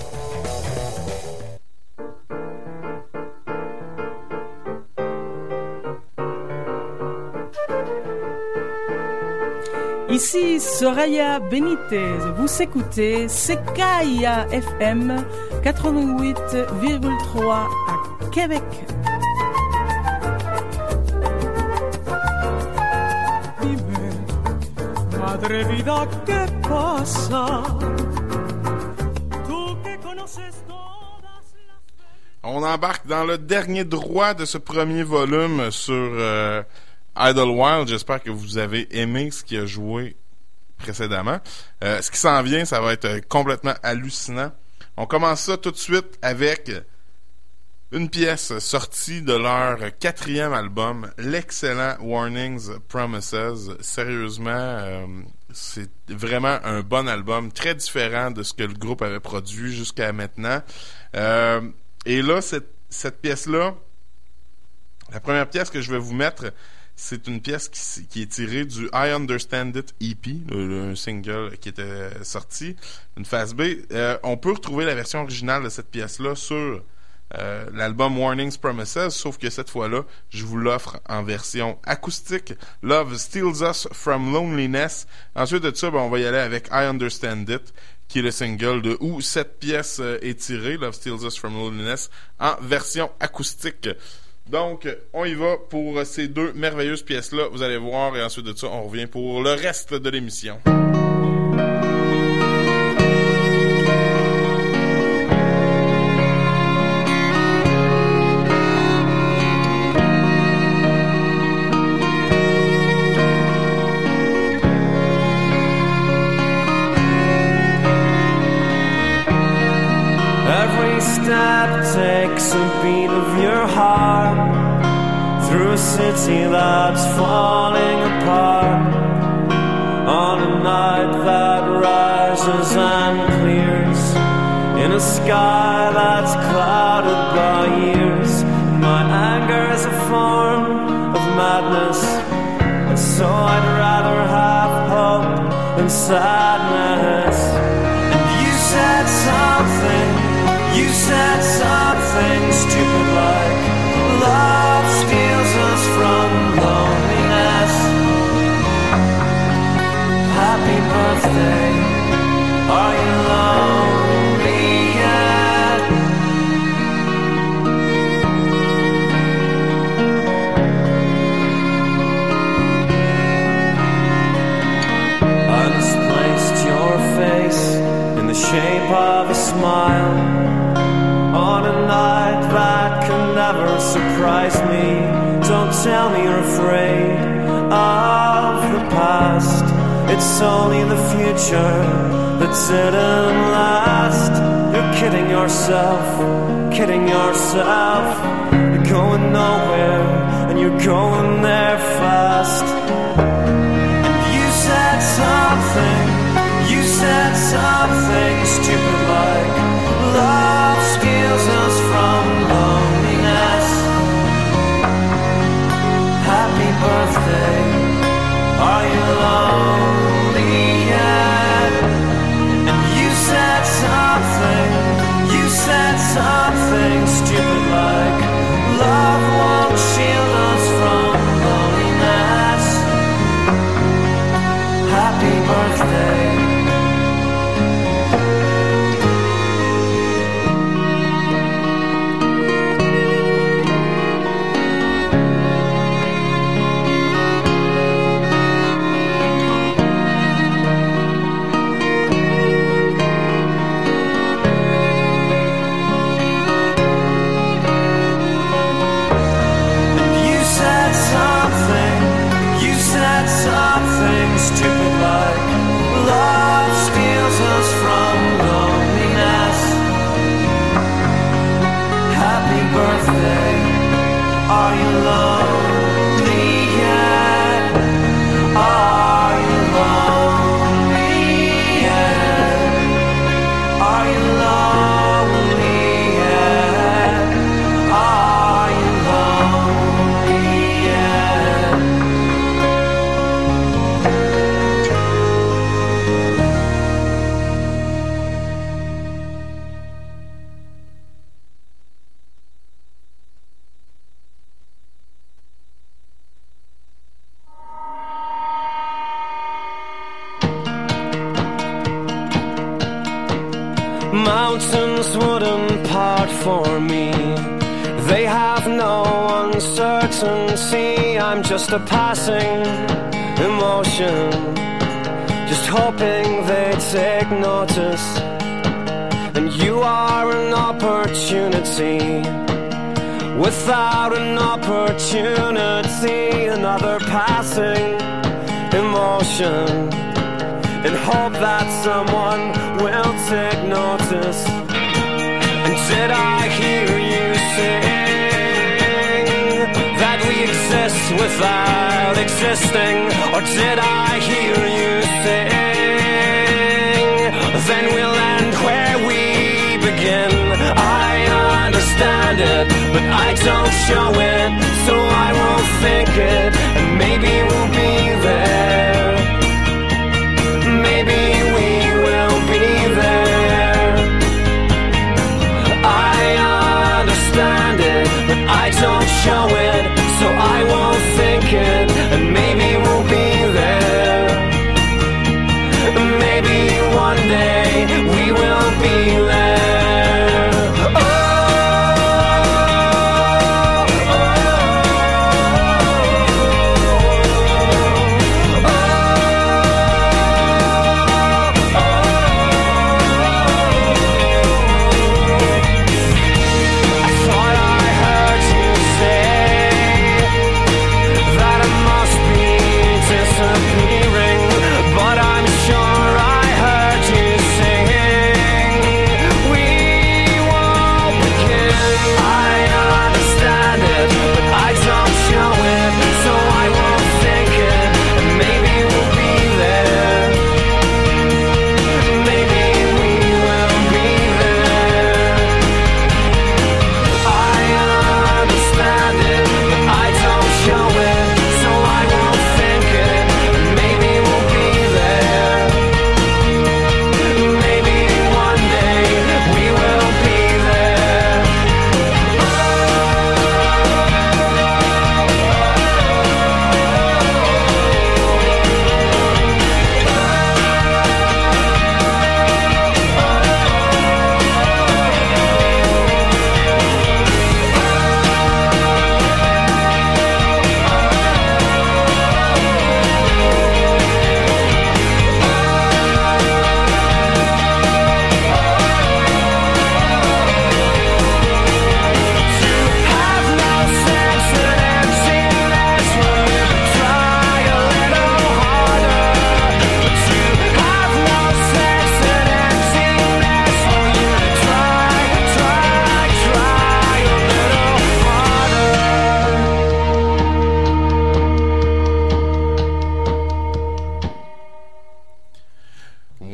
Ici Soraya Benitez, vous écoutez Sequoia F M quatre-vingt-huit virgule trois à Québec. Dime, madre vida, ¿qué pasa? Tú que conoces todas las... On embarque dans le dernier droit de ce premier volume sur... Euh Idlewild, j'espère que vous avez aimé ce qui a joué précédemment. Euh, ce qui s'en vient, ça va être complètement hallucinant. On commence ça tout de suite avec une pièce sortie de leur quatrième album, l'excellent Warnings Promises. Sérieusement, euh, c'est vraiment un bon album, très différent de ce que le groupe avait produit jusqu'à maintenant. Euh, et là, cette, cette pièce-là, la première pièce que je vais vous mettre, c'est une pièce qui, qui est tirée du I Understand It E P, le, le, un single qui était sorti, une phase B. Euh, on peut retrouver la version originale de cette pièce-là sur euh, l'album Warnings Promises, sauf que cette fois-là, je vous l'offre en version acoustique. Love Steals Us From Loneliness. Ensuite de ça, ben, on va y aller avec I Understand It, qui est le single de où cette pièce euh, est tirée, Love Steals Us From Loneliness, en version acoustique. Donc, on y va pour ces deux merveilleuses pièces-là. Vous allez voir, et ensuite de ça, on revient pour le reste de l'émission. Every step takes a beat of your heart through a city that's falling apart. On a night that rises and clears, in a sky that's clouded by years, my anger is a form of madness, and so I'd rather have hope than sadness. And you said something, you said something stupid like love steals us from loneliness. Happy birthday, are you lonely yet? I misplaced your face in the shape of a smile on a night that can never surprise me. Don't tell me you're afraid of the past. It's only the future that didn't last. You're kidding yourself, kidding yourself. You're going nowhere and you're going there fast. And you said something, you said something stupid like love steals us from loneliness. Happy birthday, are you lonely yet? And you said something, you said something stupid like love won't shield us from loneliness. Happy birthday. Something stupid like love steals us from loneliness. Happy birthday, are you lonely yet? Are you lonely yet? Are you lonely yet? Are you lonely yet? Mountains wouldn't part for me. They have no uncertainty. I'm just a passing emotion, just hoping they take notice. And you are an opportunity. Without an opportunity, another passing emotion, and hope that someone will take notice. And did I hear you sing that we exist without existing? Or did I hear you sing then we'll end where we begin? I understand it, but I don't show it, so I won't think it, and maybe we'll be there. Maybe we will be there. I understand it, but I don't show it, so I won't think it, and maybe we'll be there. Maybe one day we will be there. Oh, oh, oh, oh, I thought I heard you say that I must be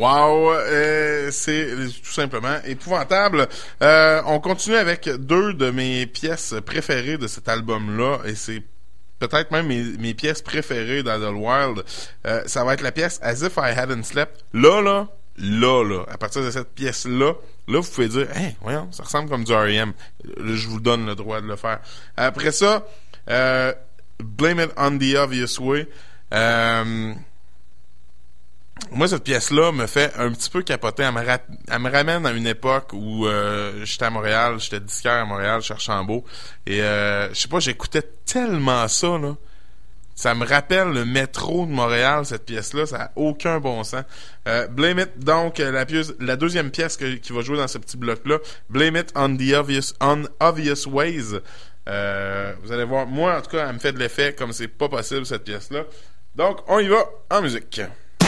Wow, euh, c'est tout simplement épouvantable. Euh, on continue avec deux de mes pièces préférées de cet album-là, et c'est peut-être même mes, mes pièces préférées d'Idlewild. Euh, ça va être la pièce As If I Hadn't Slept. Là, là, là, là, à partir de cette pièce-là, là, vous pouvez dire, hey, voyons, ça ressemble comme du R E M. Là, je vous donne le droit de le faire. Après ça, euh, Blame It on the Obvious Way. Euh, moi, cette pièce-là me fait un petit peu capoter. Elle me, ra- elle me ramène à une époque où euh, j'étais à Montréal, j'étais disquaire à Montréal, chez Archambault. Et euh, je sais pas, j'écoutais tellement ça, là. Ça me rappelle le métro de Montréal, cette pièce-là. Ça n'a aucun bon sens. Euh, Blame It, donc, la, pièce, la deuxième pièce que, qui va jouer dans ce petit bloc-là. Blame It on the Obvious, on obvious Ways. Euh, vous allez voir, moi, en tout cas, elle me fait de l'effet comme c'est pas possible, cette pièce-là. Donc, on y va en musique.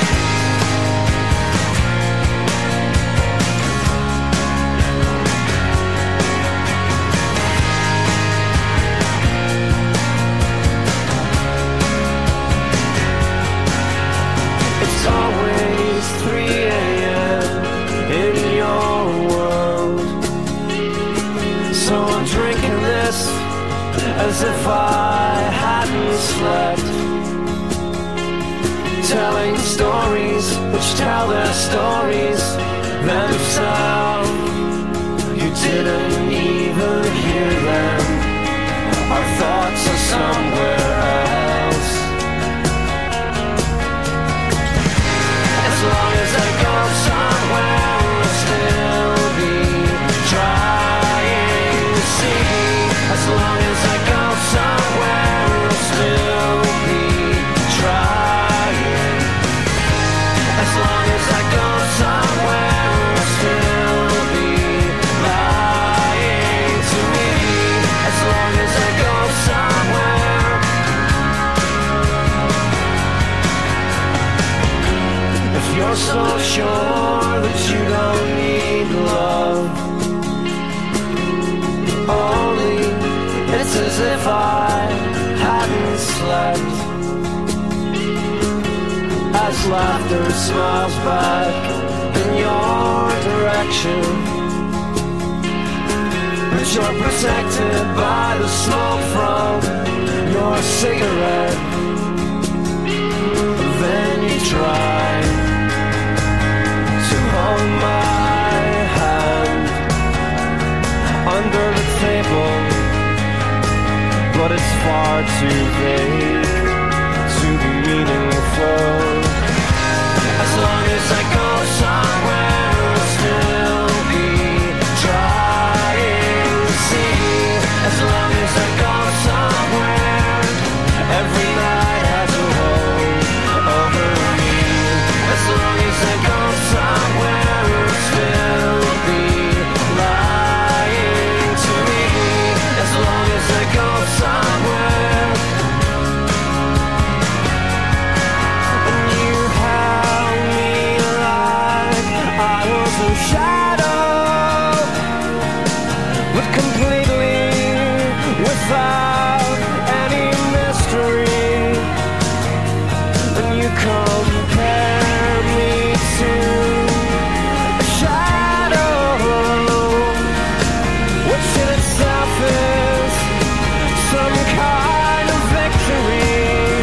As if I hadn't slept, telling stories which tell their stories themselves. You didn't even hear them. Our thoughts are somewhere else. As long as I go somewhere, I'll still be trying to see. As long as I go somewhere, I'll still be trying. As long as I go somewhere, I'll still be lying to me. As long as I go somewhere. If you're so sure that you don't need love, only it's as if I hadn't slept. As laughter smiles back in your direction, but you're protected by the smoke from your cigarette. Then you try to hold my hand under the table, but it's far too vague to be meaningful. As long as I go somewhere, I'll still be trying to see. As long as I go somewhere, every night has a hold over me. As long as I go somewhere, I'll still be lying to me. As long as I go somewhere, and you held me like I was a shadow, but completely without any mystery. And you compare me to a shadow, which in itself is some kind of victory.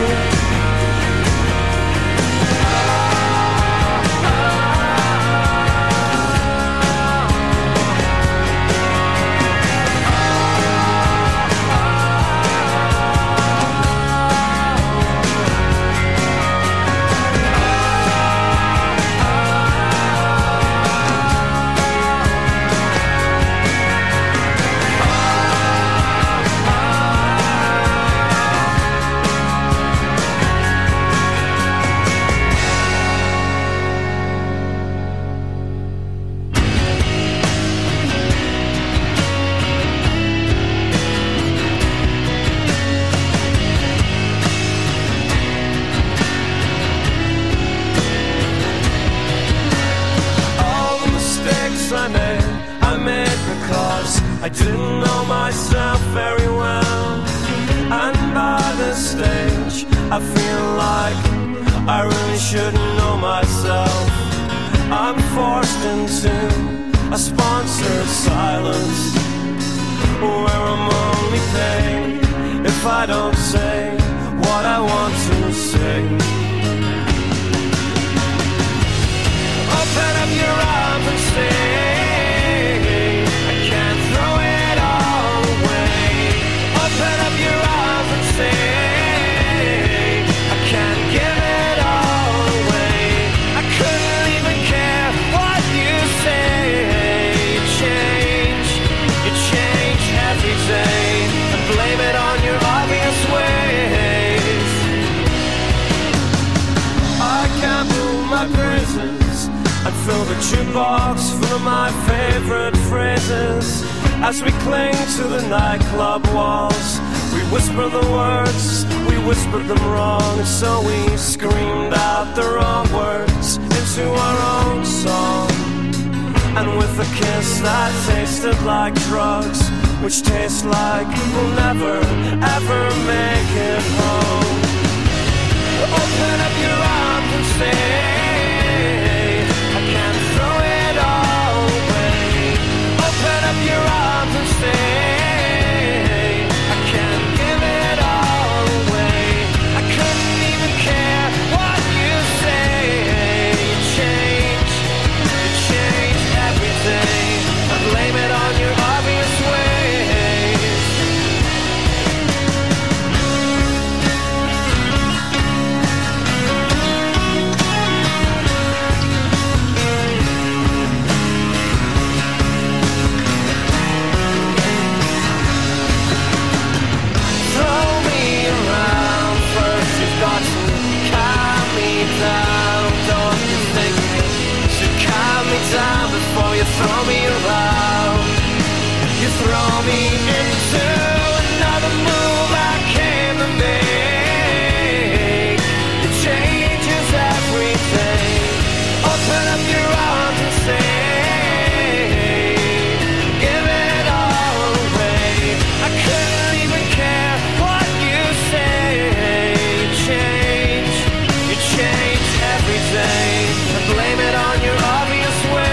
All the mistakes I made, I made because I didn't know myself very well. And by this stage, I feel like I really should know myself. I'm forced into a sponsored silence where I'm only paid if I don't say what I want to say. Open up your arms and say I can't throw it all away. Open up your arms and say I can't give it all away. I couldn't even care what you say. You change, you change every day and blame it on your obvious ways. I can't move my praises and fill the jukebox full of my favorite phrases. As we cling to the nightclub walls, we whisper the words, we whispered them wrong, and so we screamed out the wrong words into our own song. And with a kiss that tasted like drugs, which tastes like we'll never, ever make it home. Open up your arms and say I can't throw it all away. Open up your arms and say I can't give it all away. I couldn't even care what you say. You change, you change every day and blame it on your obvious ways. Down before you throw me around. You throw me into another move I came to make. It changes every day. Open up your arms and say give it all away. I couldn't even care what you say. You change, you change every day and blame it on your obvious ways.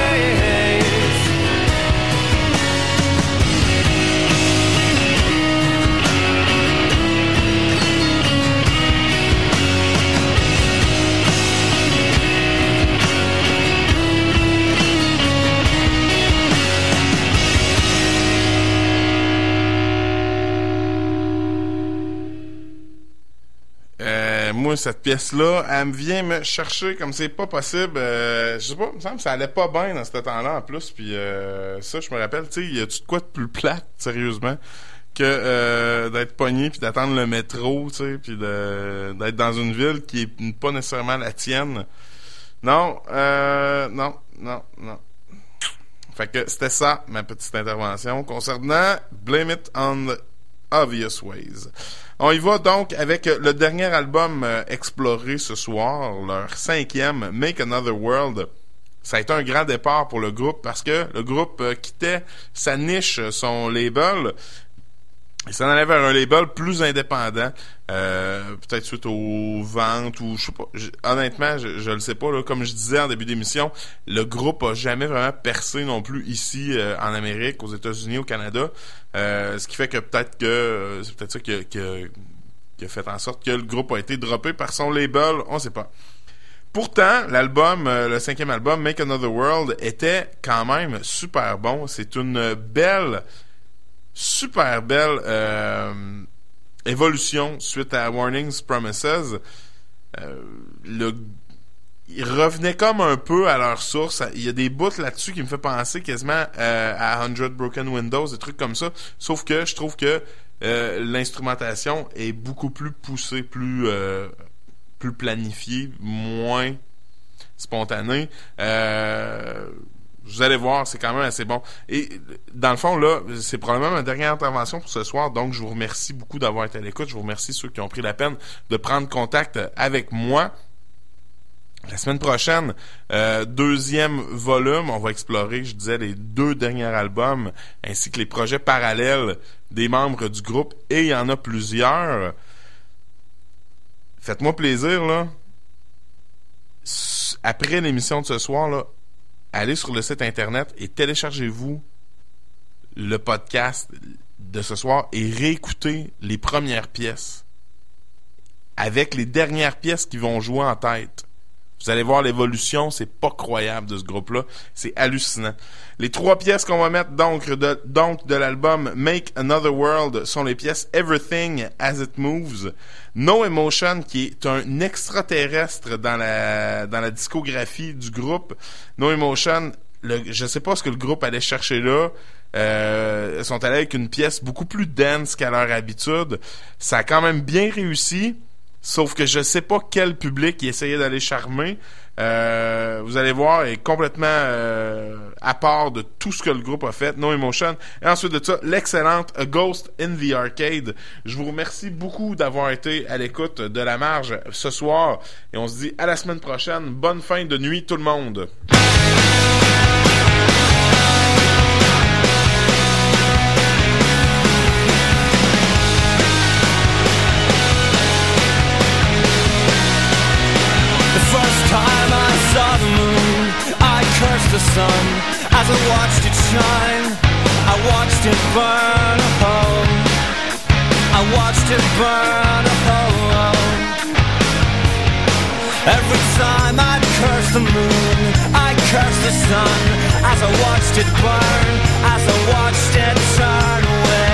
Euh, moi, cette pièce-là, elle me vient me chercher comme c'est pas possible. Euh, je sais pas, il me semble que ça allait pas bien dans ce temps-là en plus. Puis euh, ça, je me rappelle, tu sais, y a-tu de quoi de plus plate, sérieusement, que euh, d'être pogné puis d'attendre le métro, tu sais, puis de, d'être dans une ville qui est pas nécessairement la tienne. Non, euh, non, non, non. Fait que c'était ça, ma petite intervention concernant Blame It on the Obvious Ways. On y va donc avec le dernier album euh, exploré ce soir, leur cinquième, Make Another World. Ça a été un grand départ pour le groupe parce que le groupe euh, quittait sa niche, son label. Il s'en allait vers un label plus indépendant, euh, peut-être suite aux ventes ou je sais pas. Je, honnêtement, je, je le sais pas. Là, comme je disais en début d'émission, le groupe a jamais vraiment percé non plus ici euh, en Amérique, aux États-Unis, au Canada. Euh, ce qui fait que peut-être que euh, c'est peut-être ça qui a, qui, a, qui a fait en sorte que le groupe a été droppé par son label. On sait pas. Pourtant, l'album, euh, le cinquième album, Make Another World, était quand même super bon. C'est une belle super belle euh, évolution suite à Warnings Promises. Euh, le, ils revenaient comme un peu à leur source. Il y a des bouts là-dessus qui me fait penser quasiment euh, à one hundred Broken Windows, des trucs comme ça. Sauf que je trouve que euh, l'instrumentation est beaucoup plus poussée, plus euh, plus planifiée, moins spontanée. Euh, Vous allez voir, c'est quand même assez bon. Et dans le fond, là, c'est probablement ma dernière intervention pour ce soir, donc je vous remercie beaucoup d'avoir été à l'écoute. Je vous remercie ceux qui ont pris la peine de prendre contact avec moi. La semaine prochaine, euh, deuxième volume, on va explorer, je disais, les deux derniers albums, ainsi que les projets parallèles des membres du groupe, et il y en a plusieurs. Faites-moi plaisir, là. Après l'émission de ce soir, là, allez sur le site internet et téléchargez-vous le podcast de ce soir et réécoutez les premières pièces avec les dernières pièces qui vont jouer en tête. Vous allez voir l'évolution, c'est pas croyable de ce groupe-là. C'est hallucinant. Les trois pièces qu'on va mettre donc de, donc de l'album Make Another World sont les pièces Everything As It Moves, No Emotion, qui est un extraterrestre dans la, dans la discographie du groupe. No Emotion, le, je sais pas ce que le groupe allait chercher là. Euh, ils sont allés avec une pièce beaucoup plus dense qu'à leur habitude. Ça a quand même bien réussi. Sauf que je sais pas quel public il essayait d'aller charmer. Euh, vous allez voir, il est complètement euh, à part de tout ce que le groupe a fait. No Emotion. Et ensuite de ça, l'excellente A Ghost in the Arcade. Je vous remercie beaucoup d'avoir été à l'écoute de La Marge ce soir. Et on se dit à la semaine prochaine. Bonne fin de nuit tout le monde. Time I saw the moon, I cursed the sun as I watched it shine. I watched it burn a hole. I watched it burn a hole. Every time I'd curse the moon, I cursed the sun as I watched it burn, as I watched it turn away.